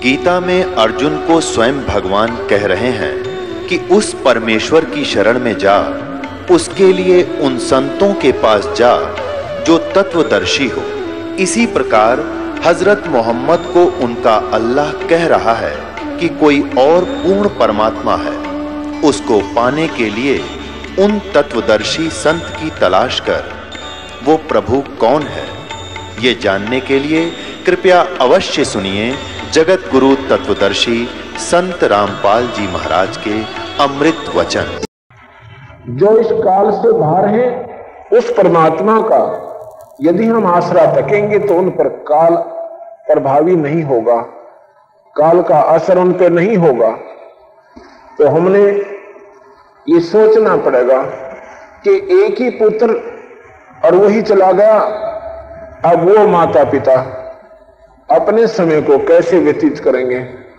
गीता में अर्जुन को स्वयं भगवान कह रहे हैं कि उस परमेश्वर की शरण में जा, उसके लिए उन संतों के पास जा जो तत्वदर्शी हो। इसी प्रकार हजरत मोहम्मद को उनका अल्लाह कह रहा है कि कोई और पूर्ण परमात्मा है, उसको पाने के लिए उन तत्वदर्शी संत की तलाश कर। वो प्रभु कौन है, ये जानने के लिए कृपया अवश्य सुनिए जगत गुरु तत्वदर्शी संत रामपाल जी महाराज के अमृत वचन। जो इस काल से बाहर है, उस परमात्मा का यदि हम आसरा तकेंगे तो उन पर काल प्रभावी नहीं होगा, काल का असर उन पर नहीं होगा। तो हमने ये सोचना पड़ेगा कि एक ही पुत्र और वही चला गया, अब वो माता पिता अपने समय को कैसे व्यतीत करेंगे।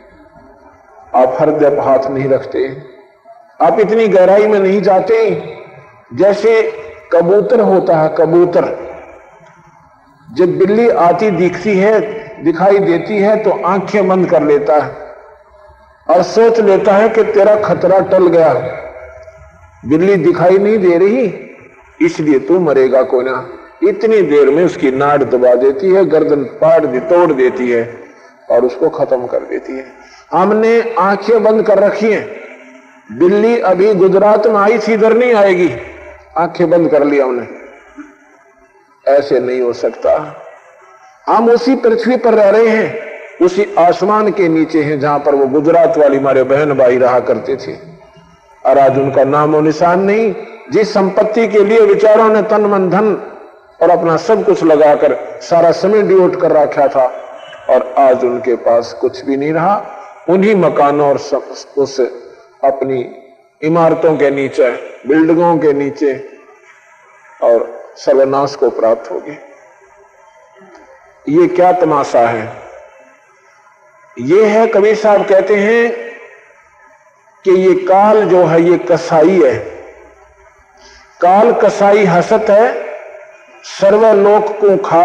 आप हृदय पर हाथ नहीं रखते, आप इतनी गहराई में नहीं जाते। जैसे कबूतर होता है, कबूतर जब बिल्ली आती दिखती है, दिखाई देती है तो आंखें बंद कर लेता है और सोच लेता है कि तेरा खतरा टल गया, बिल्ली दिखाई नहीं दे रही इसलिए तू मरेगा कोई ना। इतनी देर में उसकी नाड़ दबा देती है, गर्दन तोड़ देती है और उसको खत्म कर देती है। हमने आंखें बंद कर रखी हैं, बिल्ली अभी गुजरात में आई थी, इधर नहीं आएगी, आंखें बंद कर लिया हमने। ऐसे नहीं हो सकता। हम उसी पृथ्वी पर रह रहे हैं, उसी आसमान के नीचे हैं जहां पर वो गुजरात वाली हमारे बहन भाई रहा करते थे और आज उनका नामो निशान नहीं। जिस संपत्ति के लिए विचारों ने तन मन धन और अपना सब कुछ लगाकर सारा समय डिवोट कर रखा था और आज उनके पास कुछ भी नहीं रहा। उन्हीं मकानों और उस अपनी इमारतों के नीचे, बिल्डिंगों के नीचे और सर्वनाश को प्राप्त हो गए। ये क्या तमाशा है। ये है, कबीर साहब कहते हैं कि ये काल जो है ये कसाई है। काल कसाई हसत है, सर्वलोक को खा,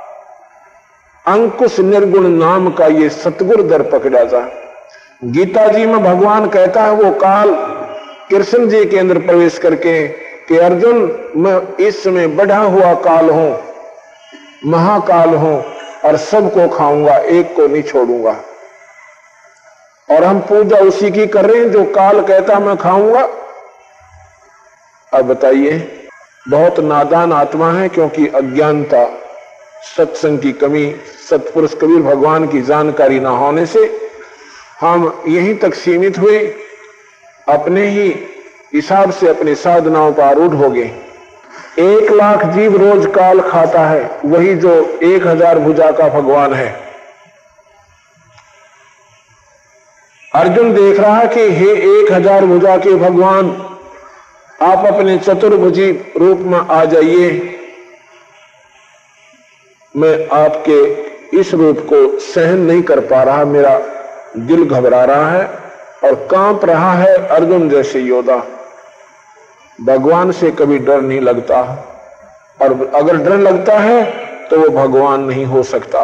अंकुश निर्गुण नाम का ये सतगुर दर पकड़ा जा। गीता जी में भगवान कहता है वो काल कृष्ण जी के अंदर प्रवेश करके कि अर्जुन मैं इस समय बढ़ा हुआ काल हूं, महाकाल हूं और सबको खाऊंगा, एक को नहीं छोड़ूंगा। और हम पूजा उसी की कर रहे हैं जो काल कहता मैं खाऊंगा। अब बताइए, बहुत नादान आत्मा है, क्योंकि अज्ञानता, सत्संग की कमी, सत्पुरुष कबीर भगवान की जानकारी ना होने से हम यहीं तक सीमित हुए, अपने ही हिसाब से अपनी साधनाओं पर आरूढ़ हो गए। 1 लाख जीव रोज काल खाता है, वही जो 1000 भुजा का भगवान है। अर्जुन देख रहा है कि हे 1000 भुजा के भगवान, आप अपने चतुर्भुजी रूप में आ जाइए, मैं आपके इस रूप को सहन नहीं कर पा रहा, मेरा दिल घबरा रहा है और कांप रहा है। अर्जुन जैसे योद्धा, भगवान से कभी डर नहीं लगता, और अगर डर लगता है तो वो भगवान नहीं हो सकता।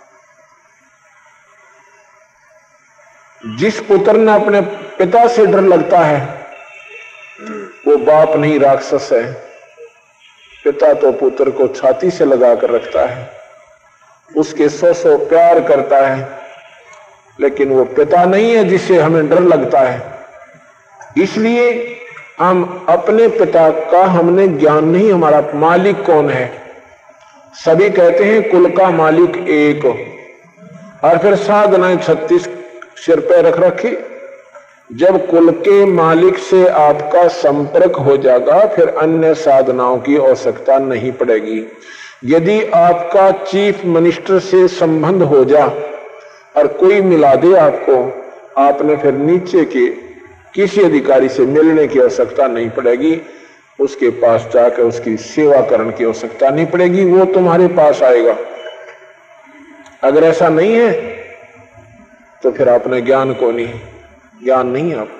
जिस पुत्र ने अपने पिता से डर लगता है वो बाप नहीं, राक्षस है। पिता तो पुत्र को छाती से लगाकर रखता है, उसके 100 प्यार करता है, लेकिन वो पिता नहीं है जिससे हमें डर लगता है। इसलिए हम अपने पिता का हमने ज्ञान नहीं, हमारा मालिक कौन है। सभी कहते हैं कुल का मालिक एक, और फिर साधनाएं 36 सिर पे रख रखी। जब कुल के मालिक से आपका संपर्क हो जाएगा फिर अन्य साधनाओं की आवश्यकता नहीं पड़ेगी। यदि आपका चीफ मिनिस्टर से संबंध हो जा और कोई मिला दे आपको, आपने फिर नीचे के किसी अधिकारी से मिलने की आवश्यकता नहीं पड़ेगी, उसके पास जाकर उसकी सेवा करने की आवश्यकता नहीं पड़ेगी, वो तुम्हारे पास आएगा। अगर ऐसा नहीं है तो फिर आपने ज्ञान को नहीं, ज्ञान नहीं आपको।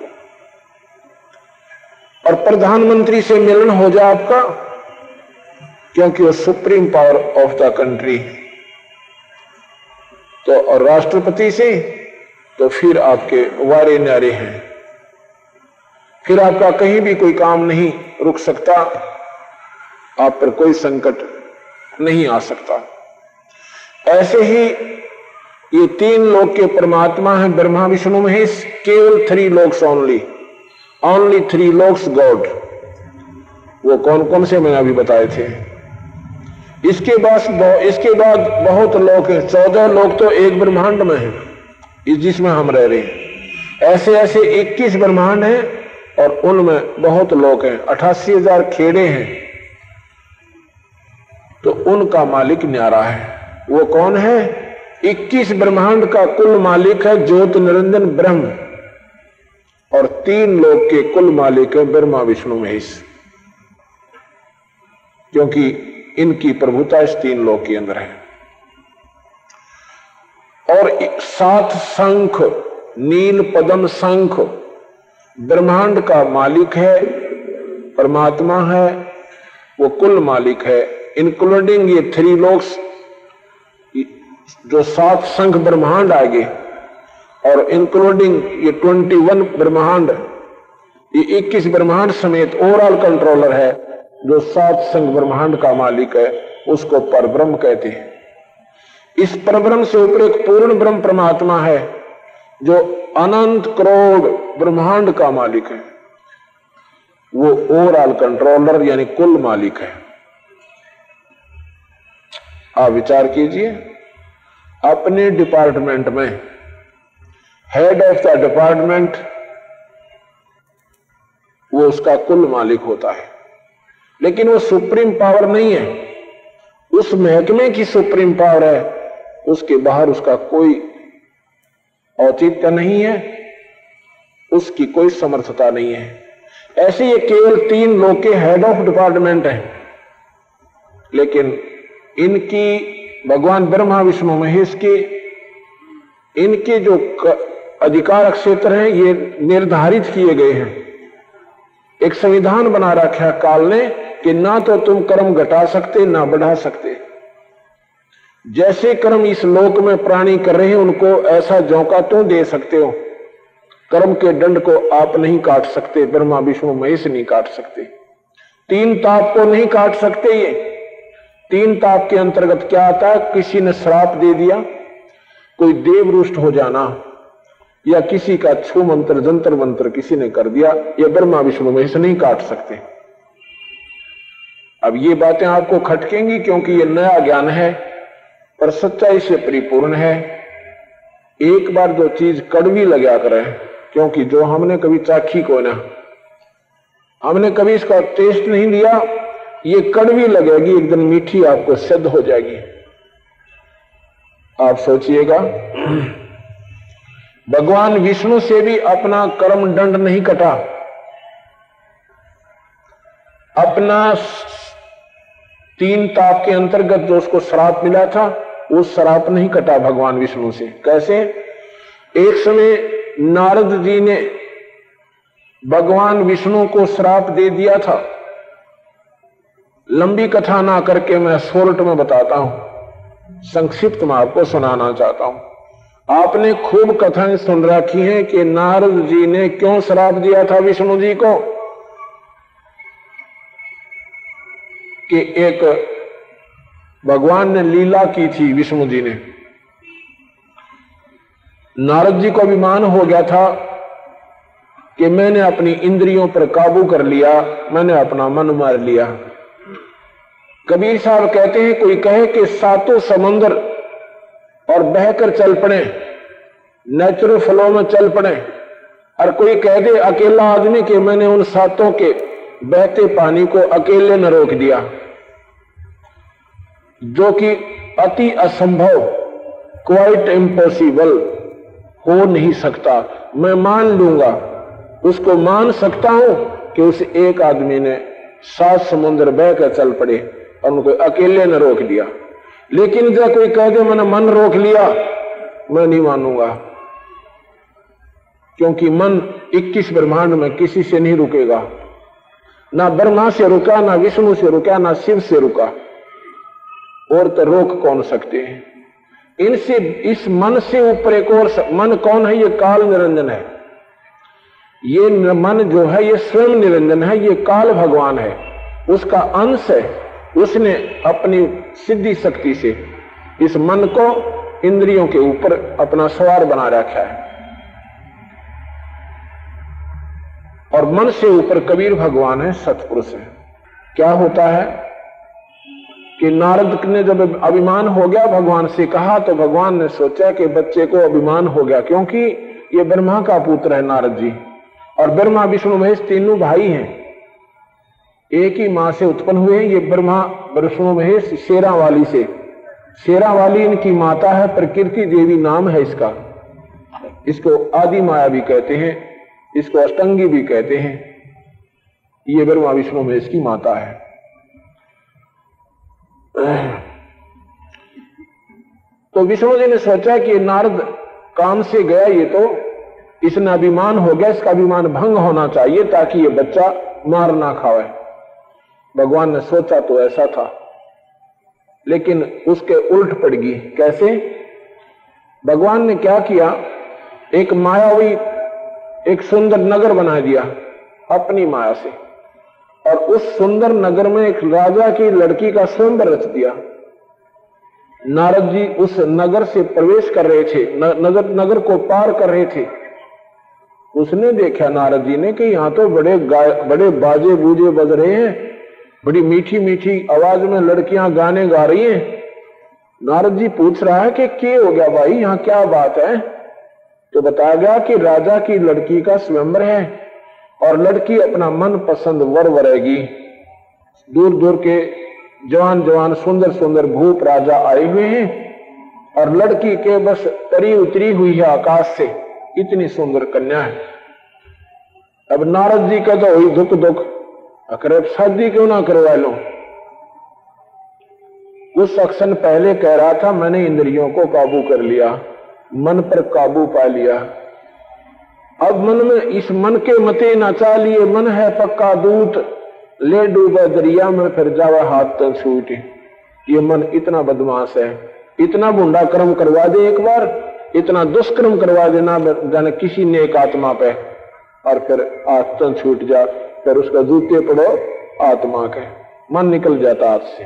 और प्रधानमंत्री से मिलन हो जाए आपका, क्योंकि वो supreme power of the country, तो और राष्ट्रपति से तो फिर आपके वारे न्यारे हैं, फिर आपका कहीं भी कोई काम नहीं रुक सकता, आप पर कोई संकट नहीं आ सकता। ऐसे ही ये 3 लोक के परमात्मा हैं, ब्रह्मा विष्णु महेश, केवल 3 लोक्स ओनली 3 लोक्स गॉड। वो कौन कौन से मैंने अभी बताए थे। इसके बाद बहुत लोक हैं, 14 लोक तो एक ब्रह्मांड में है जिसमें हम रह रहे हैं। ऐसे ऐसे 21 ब्रह्मांड हैं और उनमें बहुत लोक हैं, 88,000 खेड़े हैं। तो उनका मालिक न्यारा है। वो कौन है? 21 ब्रह्मांड का कुल मालिक है ज्योत निरंजन ब्रह्म, और 3 लोक के कुल मालिक है ब्रह्मा विष्णु महेश, क्योंकि इनकी प्रभुता इस 3 लोक के अंदर है। और 7 शंख, नील पद्म शंख ब्रह्मांड का मालिक है, परमात्मा है, वो कुल मालिक है, इंक्लूडिंग ये 3 लोक्स, जो 7 शंख ब्रह्मांड आगे, और इंक्लूडिंग ये 21 ब्रह्मांड, ये 21 ब्रह्मांड समेत ओवरऑल कंट्रोलर है, जो 7 शंख ब्रह्मांड का मालिक है, उसको परब्रह्म कहते हैं। इस परब्रह्म से ऊपर एक पूर्ण ब्रह्म परमात्मा है, जो अनंत करोड़ ब्रह्मांड का मालिक है, वो ओवरऑल कंट्रोलर यानी कुल मालिक है। आप विचार कीजिए, अपने डिपार्टमेंट में हेड ऑफ द डिपार्टमेंट वो उसका कुल मालिक होता है, लेकिन वो सुप्रीम पावर नहीं है, उस महकमे की सुप्रीम पावर है, उसके बाहर उसका कोई औचित्य नहीं है, उसकी कोई समर्थता नहीं है। ऐसे ये केवल 3 लोग के हेड ऑफ डिपार्टमेंट हैं, लेकिन इनकी भगवान ब्रह्मा विष्णु महेश के इनके जो अधिकार क्षेत्र हैं ये निर्धारित किए गए हैं। एक संविधान बना रखा है काल ने कि ना तो तुम कर्म घटा सकते ना बढ़ा सकते। जैसे कर्म इस लोक में प्राणी कर रहे हैं उनको ऐसा झोंका तो दे सकते हो, कर्म के दंड को आप नहीं काट सकते, ब्रह्मा विष्णु महेश नहीं काट सकते। 3 ताप को नहीं काट सकते। ये 3 ताप के अंतर्गत क्या आता है? किसी ने श्राप दे दिया, कोई देव रुष्ट हो जाना, या किसी का छू मंत्र जंतर मंत्र किसी ने कर दिया, ये ब्रह्मा विष्णु महेश नहीं काट सकते। अब ये बातें आपको खटकेंगी क्योंकि ये नया ज्ञान है, पर सच्चाई से परिपूर्ण है। एक बार जो चीज कड़वी लगा करे, क्योंकि जो हमने कभी चाखी को ना, हमने कभी इसका टेस्ट नहीं लिया, ये कड़वी लगेगी, एक दिन मीठी आपको सिद्ध हो जाएगी। आप सोचिएगा, भगवान विष्णु से भी अपना कर्म दंड नहीं कटा, अपना 3 ताप के अंतर्गत जो उसको श्राप मिला था वो श्राप नहीं कटा भगवान विष्णु से। कैसे? एक समय नारद जी ने भगवान विष्णु को श्राप दे दिया था। लंबी कथा ना करके मैं शॉर्ट में बताता हूं, संक्षिप्त में आपको सुनाना चाहता हूं। आपने खूब कथाएं सुन रखी हैं कि नारद जी ने क्यों श्राप दिया था विष्णु जी को, कि एक भगवान ने लीला की थी विष्णु जी ने। नारद जी को अभिमान हो गया था कि मैंने अपनी इंद्रियों पर काबू कर लिया, मैंने अपना मन मार लिया। कबीर साहब कहते हैं, कोई कहे कि 7 समंदर और बहकर चल पड़े, नेचुरल फ्लो में चल पड़े, और कोई कह दे अकेला आदमी कि मैंने उन 7 के बहते पानी को अकेले न रोक दिया, जो कि अति असंभव, क्वाइट इम्पॉसिबल, हो नहीं सकता। मैं मान लूंगा, उसको मान सकता हूं कि उस एक आदमी ने 7 समुद्र बहकर चल पड़े और उनको अकेले न रोक दिया। लेकिन जब कोई कह दे मैंने मन रोक लिया, मैं नहीं मानूंगा, क्योंकि मन 21 ब्रह्मांड में किसी से नहीं रुकेगा। ना ब्रह्मा से रुका, ना विष्णु से रुका, ना शिव से रुका, और तो रोक कौन सकते हैं। इनसे, इस मन से ऊपर एक और मन कौन है? ये काल निरंजन है। ये मन जो है ये स्वयं निरंजन है, ये काल भगवान है, उसका अंश है। उसने अपनी सिद्धि शक्ति से इस मन को इंद्रियों के ऊपर अपना सवार बना रखा है। और मन से ऊपर कबीर भगवान है, सतपुरुष है। क्या होता है कि नारद ने जब अभिमान हो गया भगवान से कहा, तो भगवान ने सोचा कि बच्चे को अभिमान हो गया, क्योंकि ये ब्रह्मा का पुत्र है नारद जी, और ब्रह्मा विष्णु महेश तीनों भाई हैं, एक ही मां से उत्पन्न हुए हैं। ये ब्रह्मा विष्णु महेश शेरावाली से, शेरावाली इनकी माता है, प्रकृति देवी नाम है इसका। इसको आदि माया भी कहते हैं, इसको अष्टंगी भी कहते हैं। ये ब्रह्मा विष्णु महेश की माता है। तो विष्णु जी ने सोचा कि नारद काम से गया, ये तो इसने अभिमान हो गया, इसका अभिमान भंग होना चाहिए ताकि ये बच्चा मार ना खावे। भगवान ने सोचा तो ऐसा था, लेकिन उसके उल्ट पड़ गई। कैसे? भगवान ने क्या किया, एक मायावी एक सुंदर नगर बना दिया अपनी माया से, और उस सुंदर नगर में एक राजा की लड़की का स्वयंवर रच दिया। नारद जी उस नगर से प्रवेश कर रहे थे, नगर को पार कर रहे थे। उसने देखा नारद जी ने कि यहां तो बड़े बाजे बूजे बज रहे हैं, बड़ी मीठी मीठी आवाज में लड़कियां गाने गा रही हैं। नारद जी पूछ रहा है कि क्या हो गया भाई, यहां क्या बात है? तो बताया गया कि राजा की लड़की का स्वयंवर है, और लड़की अपना मन पसंद वर वरेगी। दूर दूर के जवान जवान सुंदर सुंदर भूप राजा आए हुए हैं, और लड़की के बस तरी उतरी हुई है आकाश से, इतनी सुंदर कन्या है। अब नारद जी का तो हुई दुख दुख, अगर शादी क्यों ना करवा लो। उस अक्सर पहले कह रहा था मैंने इंद्रियों को काबू कर लिया, मन पर काबू पा लिया। अब मन में इस मन के मते नचा लिए, मन है पक्का दूत, ले डूबा दरिया में फिर जावा हाथ तक छूटे। ये मन इतना बदमाश है, इतना बुंडा कर्म करवा दे एक बार, इतना दुष्कर्म करवा देना जाने किसी नेक आत्मा पे, और फिर हाथ तक छूट जा, फिर उसका जूते पड़ो आत्मा के, मन निकल जाता हाथ से।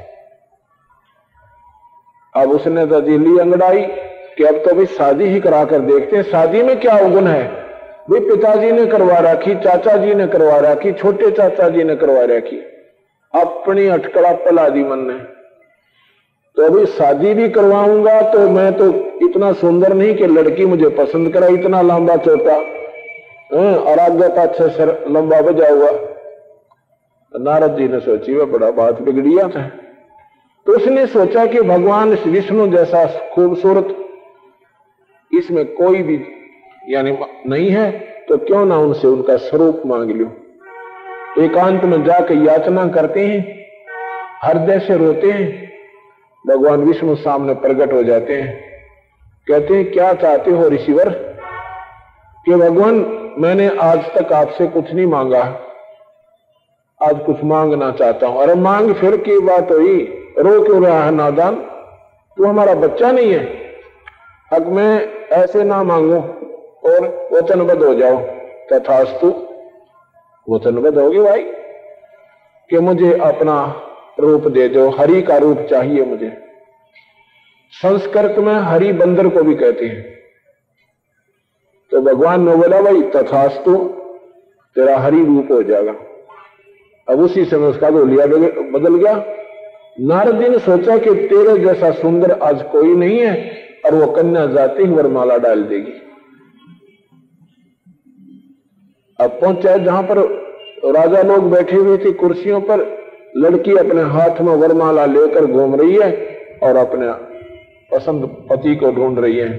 अब उसने तो दिल्ली अंगड़ाई कि अब तो भाई शादी ही करा कर देखते हैं, शादी में क्या अवगुण है। भाई पिताजी ने करवा रखी, चाचा जी ने करवा रखी, छोटे चाचा जी ने करवा रखी, अपनी अटकड़ा पला दी मन ने। तो अभी शादी भी करवाऊंगा तो मैं तो इतना सुंदर नहीं कि लड़की मुझे पसंद करे, इतना लंबा चौटा और आगे पाछे सर लंबा बजा हुआ। नारद जी ने सोची वह बड़ा बात बिगड़िया था। तो उसने सोचा कि भगवान विष्णु जैसा खूबसूरत इसमें कोई भी यानी नहीं है, तो क्यों ना उनसे उनका स्वरूप मांग लूं। एकांत में जाकर याचना करते हैं, हृदय से रोते हैं, भगवान विष्णु सामने प्रकट हो जाते हैं। कहते हैं क्या चाहते हो ऋषिवर? कि भगवान मैंने आज तक आपसे कुछ नहीं मांगा, आज कुछ मांगना चाहता हूं। अरे मांग फिर की बात हुई, रो क्यों रहा है नादान, तू हमारा बच्चा नहीं है। अब मैं ऐसे ना मांगू और वचनबद्ध हो जाओ। तथास्तु, वचनबद्ध होगी भाई कि मुझे अपना रूप दे दो, हरि का रूप चाहिए मुझे। संस्कृत में हरि बंदर को भी कहते हैं। तो भगवान ने बोला भाई तथास्तु, तेरा हरि रूप हो जाएगा। अब उसी समय उसका तो लिया बदल गया। नारद जी ने सोचा कि तेरे जैसा सुंदर आज कोई नहीं है, और वो कन्या जाते ही वरमाला डाल देगी। अब पहुंचा जहां पर राजा लोग बैठे हुए थे कुर्सियों पर, लड़की अपने हाथ में वरमाला लेकर घूम रही है और अपने पसंद पति को ढूंढ रही है।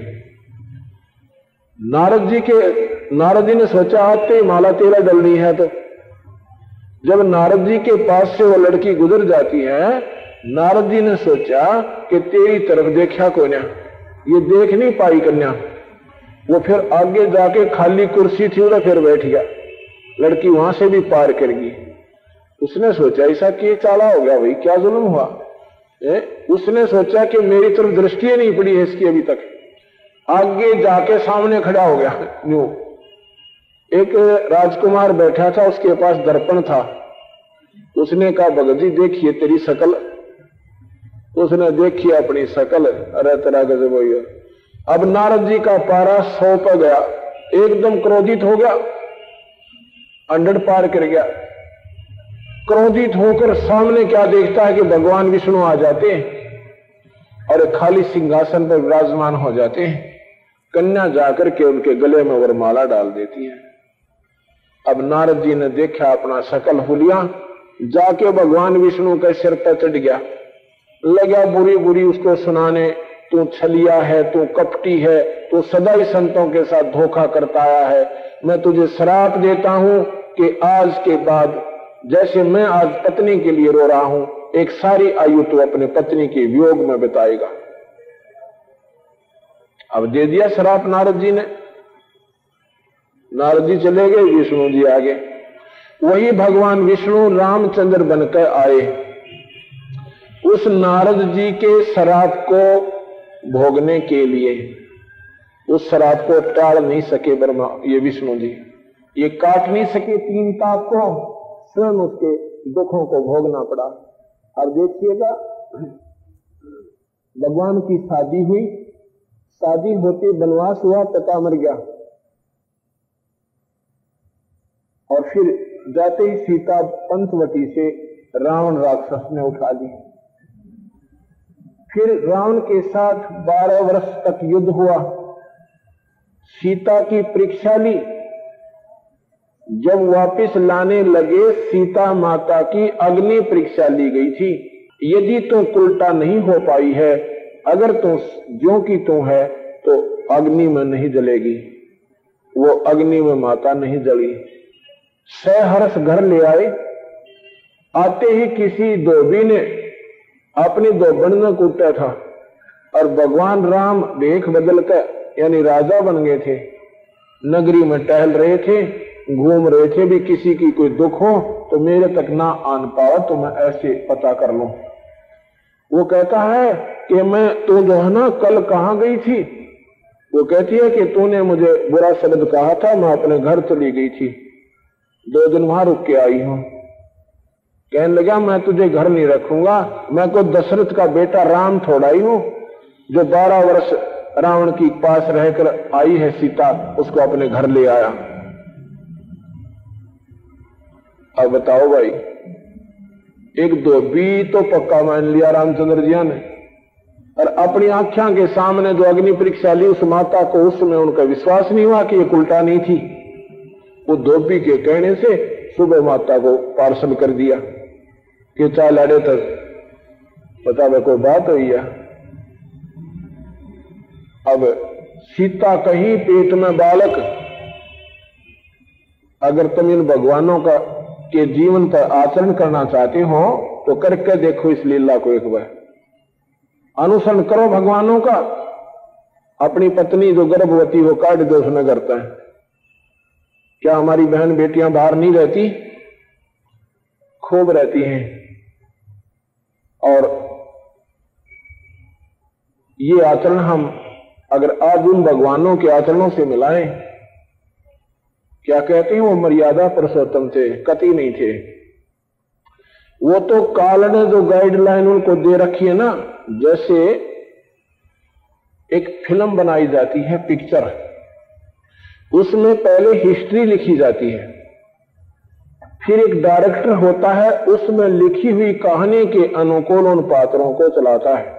नारद जी ने सोचा आते माला तेरा डलनी है। तो जब नारद जी के पास से वो लड़की गुजर जाती है, नारद जी ने सोचा कि तेरी तरफ देखा कोई ना, ये देख नहीं पाई कन्या। वो फिर आगे जाके खाली कुर्सी थी उधर फिर बैठ गया, लड़की वहां से भी पार कर गई। उसने सोचा ऐसा कि चाला हो गया भाई, क्या जुल्म हुआ। उसने सोचा कि मेरी तरफ दृष्टि नहीं पड़ी है इसकी अभी तक, आगे जाके सामने खड़ा हो गया। न्यू एक राजकुमार बैठा था, उसके पास दर्पण था। उसने कहा भगत जी देखिए तेरी शकल। उसने देखी अपनी शकल, अरे तेरा गजब हो गया। अब नारद जी का पारा 100 पर गया, एकदम क्रोधित हो गया, 100 पार कर गया। क्रोधित होकर सामने क्या देखता है कि भगवान विष्णु आ जाते हैं और खाली सिंहासन पर विराजमान हो जाते हैं। कन्या जाकर के उनके गले में वरमाला डाल देती है। अब नारद जी ने देखा अपना शकल हुलिया, जाके भगवान विष्णु के सिर पर चढ़ गया, लगा बुरी बुरी उसको सुनाने, तू छलिया है, तू कपटी है, तू सदा ही संतों के साथ धोखा करता आया है। मैं तुझे श्राप देता हूं कि आज के बाद जैसे मैं आज पत्नी के लिए रो रहा हूं, एक सारी आयु तू अपने पत्नी के वियोग में बिताएगा। अब दे दिया श्राप नारद जी ने। नारद जी चले गए, विष्णु जी आगे। वही भगवान विष्णु रामचंद्र बनकर आए। उस नारद जी के श्राप को भोगने के लिए, उस श्राप को टाल नहीं सके ब्रह्मा, ये विष्णु जी, ये काट नहीं सके 3 ताप को, स्वयं उसके दुखों को भोगना पड़ा। अब देखिएगा, भगवान की शादी हुई, शादी होते वनवास हुआ, पिता मर गया, और फिर जाते ही सीता पंचवटी से रावण राक्षस ने उठा ली। फिर रावण के साथ 12 वर्ष तक युद्ध हुआ, सीता की परीक्षा ली। जब वापस लाने लगे, सीता माता की अग्नि परीक्षा ली गई थी। यदि तो उल्टा नहीं हो पाई है, अगर तो ज्यों की तो है, तो अग्नि में नहीं जलेगी। वो अग्नि में माता नहीं जली। सहर्ष घर ले आए। आते ही किसी धोबी ने अपनी धोबन में कूटा था, और भगवान राम देख बदल कर यानी राजा बन गए थे। नगरी में टहल रहे थे, घूम रहे थे, भी किसी की कोई दुख हो तो मेरे तक ना आन पाओ तो मैं ऐसे पता कर लूं। वो कहता है कि मैं, तू जो है ना कल कहां गई थी? वो कहती है कि तूने मुझे बुरा शब्द कहा था, मैं अपने घर चली गई थी, 2 दिन वहां रुक के आई हूं। कहने लगा मैं तुझे घर नहीं रखूंगा, मैं कोई दशरथ का बेटा राम थोड़ा ही हूं जो 12 वर्ष रावण की पास रहकर आई है सीता, उसको अपने घर ले आया। अब बताओ भाई, एक धोबी तो पक्का मान लिया रामचंद्र जी ने, और अपनी आंखों के सामने जो अग्नि परीक्षा ली उस माता को, उसमें उनका विश्वास नहीं हुआ कि ये उल्टा नहीं थी। वो धोबी के कहने से सुबह माता को पार्सल कर दिया कि चाल अड़े तक पता मैं कोई बात हुई है। अब सीता कहीं पेट में बालक, अगर तुम इन भगवानों का के जीवन पर आचरण करना चाहते हो तो करके देखो इस लीला को, एक बार अनुसरण करो भगवानों का। अपनी पत्नी जो गर्भवती हो काट दो उसमें करता है। क्या हमारी बहन बेटियां बाहर नहीं रहती? खूब रहती हैं। और ये आचरण हम अगर आज उन भगवानों के आचरणों से मिलाएं, क्या कहते हैं, वो मर्यादा पुरुषोत्तम थे, कति नहीं थे। वो तो काल ने जो गाइडलाइन उनको दे रखी है ना, जैसे एक फिल्म बनाई जाती है, पिक्चर, उसमें पहले हिस्ट्री लिखी जाती है, फिर एक डायरेक्टर होता है, उसमें लिखी हुई कहानी के अनुकूल उन पात्रों को चलाता है।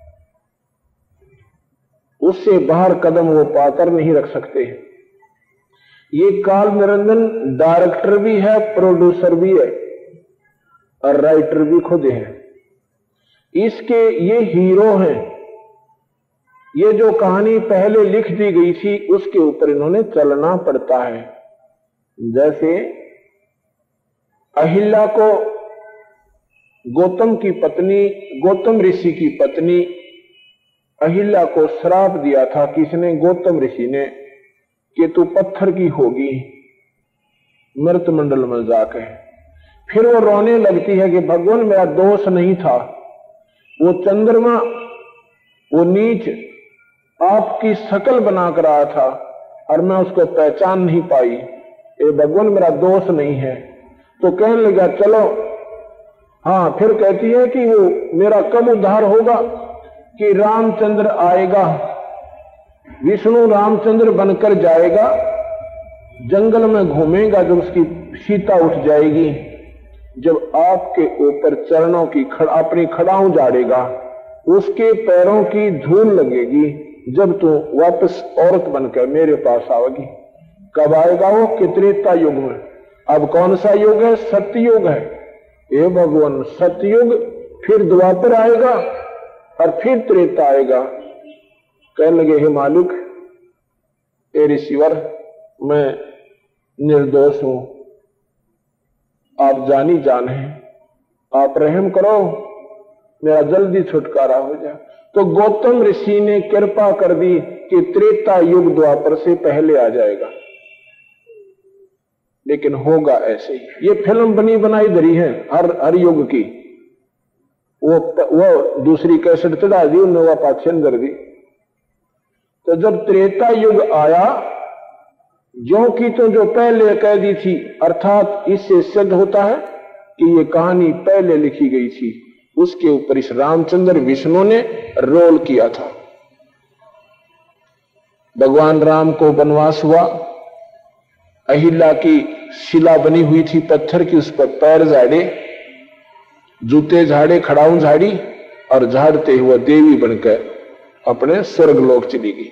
उससे बाहर कदम वो पात्र नहीं रख सकते। ये काल निरंजन डायरेक्टर भी है, प्रोड्यूसर भी है, और राइटर भी खुद है। इसके ये हीरो हैं। ये जो कहानी पहले लिख दी गई थी उसके ऊपर इन्होंने चलना पड़ता है। जैसे अहिल्या को गौतम की पत्नी, गौतम ऋषि की पत्नी अहिल्या को श्राप दिया था किसने? गौतम ऋषि ने, कि तू पत्थर की होगी मृत मंडल में जाकर। फिर वो रोने लगती है कि भगवान मेरा दोष नहीं था, वो चंद्रमा, वो नीच आपकी शकल बनाकर आया था और मैं उसको पहचान नहीं पाई। ये भगवान मेरा दोष नहीं है। तो कहने लगा चलो। हाँ, फिर कहती है कि वो मेरा कब उद्धार होगा कि रामचंद्र आएगा, विष्णु रामचंद्र बनकर जाएगा, जंगल में घूमेगा, जब उसकी सीता उठ जाएगी, जब आपके ऊपर चरणों की अपनी खड़ाऊं झाड़ेगा, उसके पैरों की धूल लगेगी, जब तू वापस औरत बनकर मेरे पास आवेगी। कब आएगा वो? कि त्रेता युग में। अब कौन सा युग है? सतयुग है। हे भगवान, सतयुग, फिर द्वापर आएगा और फिर त्रेता आएगा। कहने लगे हे मालिक, हे ऋषिवर, मैं निर्दोष हूं, आप जानी जान हैं, आप रहम करो, मेरा जल्दी छुटकारा हो जाए। तो गौतम ऋषि ने कृपा कर दी कि त्रेता युग द्वापर से पहले आ जाएगा। लेकिन होगा ऐसे ही। ये फिल्म बनी बनाई धरी है हर युग की। वो दूसरी कैसेट चढ़ा दी, उन्होंने पाक्षण कर दी। तो जब त्रेता युग आया, जो की तो जो पहले कह दी थी, अर्थात इससे सिद्ध होता है कि ये कहानी पहले लिखी गई थी, उसके ऊपर इस रामचंद्र विष्णु ने रोल किया था। भगवान राम को वनवास हुआ, अहिल्या की शिला बनी हुई थी पत्थर की, उस पर पैर झाड़े, जूते झाड़े, खड़ाऊं झाड़ी, और झाड़ते हुए देवी बनकर अपने स्वर्गलोक चली गई।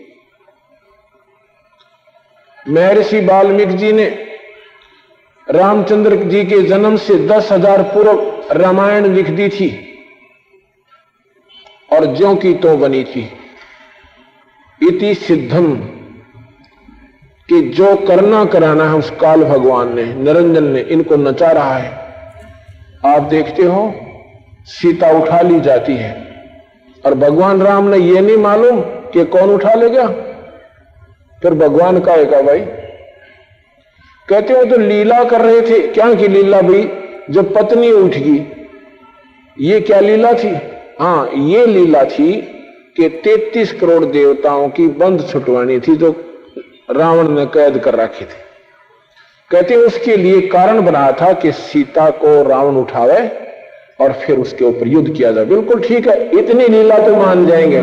महर्षि वाल्मीकि जी ने रामचंद्र जी के जन्म से 10,000 पूर्व रामायण लिख दी थी और ज्यों की तो बनी थी। इति सिद्धम, कि जो करना कराना है उस काल भगवान ने, निरंजन ने इनको नचा रहा है। आप देखते हो सीता उठा ली जाती है और भगवान राम ने यह नहीं मालूम कि कौन उठा ले गया। फिर भगवान का एक भाई कहते हो तो लीला कर रहे थे। क्या की लीला भाई? जब पत्नी उठ गई, ये क्या लीला थी? हाँ, ये लीला थी कि 33 करोड़ देवताओं की बंद छुटवानी थी जो रावण ने कैद कर रखे थे। कहते उसके लिए कारण बनाया था कि सीता को रावण उठावे और फिर उसके ऊपर युद्ध किया जाए। बिल्कुल ठीक है, इतनी लीला तो मान जाएंगे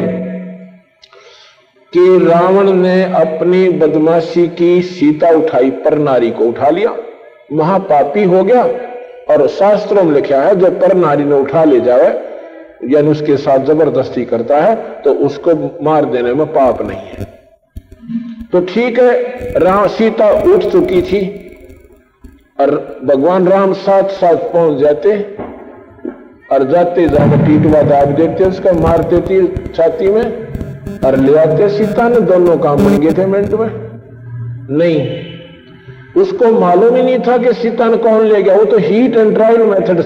कि रावण ने अपनी बदमाशी की सीता उठाई, पर नारी को उठा लिया, महापापी हो गया। और शास्त्रों में लिखा है जो पर नारी ने उठा ले जाए, यानी उसके साथ जबरदस्ती करता है, तो उसको मार देने में पाप नहीं है। तो ठीक है, सीता उठ चुकी थी और भगवान राम साथ साथ पहुंच जाते और जाते जाते पीटवा दाब देते, उसका मार देती छाती में और ले आते सीता ने। दोनों काम बन गए थे मिनट में। नहीं, उसको मालूम ही नहीं था कि सीता ने कौन ले गया। वो तो हीट एंड ट्रायल मेथड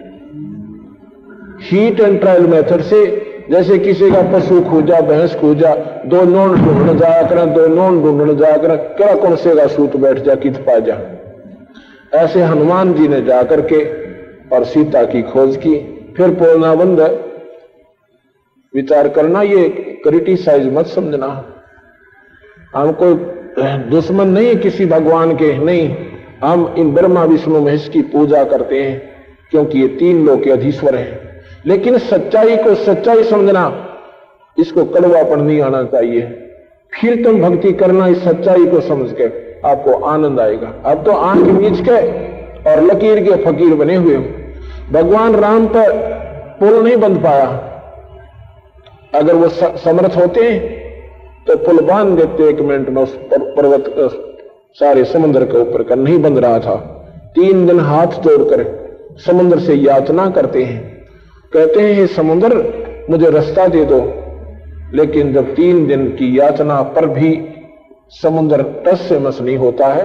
से, जैसे किसी का पशु खोजा, भैंस खोजा, 2 नोन ढूंढने जाया करें, 2 नोन ढूंढने जाया करें, क्या कौन से का सूत बैठ जा कित पा जा। ऐसे हनुमान जी ने जाकर के और सीता की खोज की। फिर बोलना बंद है, विचार करना, ये क्रिटिसाइज मत समझना। हम कोई दुश्मन नहीं किसी भगवान के, नहीं। हम इन ब्रह्मा विष्णु महेश की पूजा करते हैं क्योंकि ये 3 लोक के अधीश्वर हैं। लेकिन सच्चाई को सच्चाई समझना, इसको कड़वापन नहीं आना चाहिए। फिर तुम भक्ति करना इस सच्चाई को समझ के, आपको आनंद आएगा। अब तो आंख मीच के और लकीर के फकीर बने हुए हो। भगवान राम पर पुल नहीं बंध पाया। अगर वो समर्थ होते तो पुल बांध देते 1 मिनट में। उस पर्वत सारे समुद्र के ऊपर का नहीं बंध रहा था। 3 दिन हाथ जोड़कर समुद्र से याचना करते हैं, कहते हैं हे समुद्र मुझे रास्ता दे दो। लेकिन जब 3 दिन की याचना पर भी समुद्र टस से मस नहीं होता है,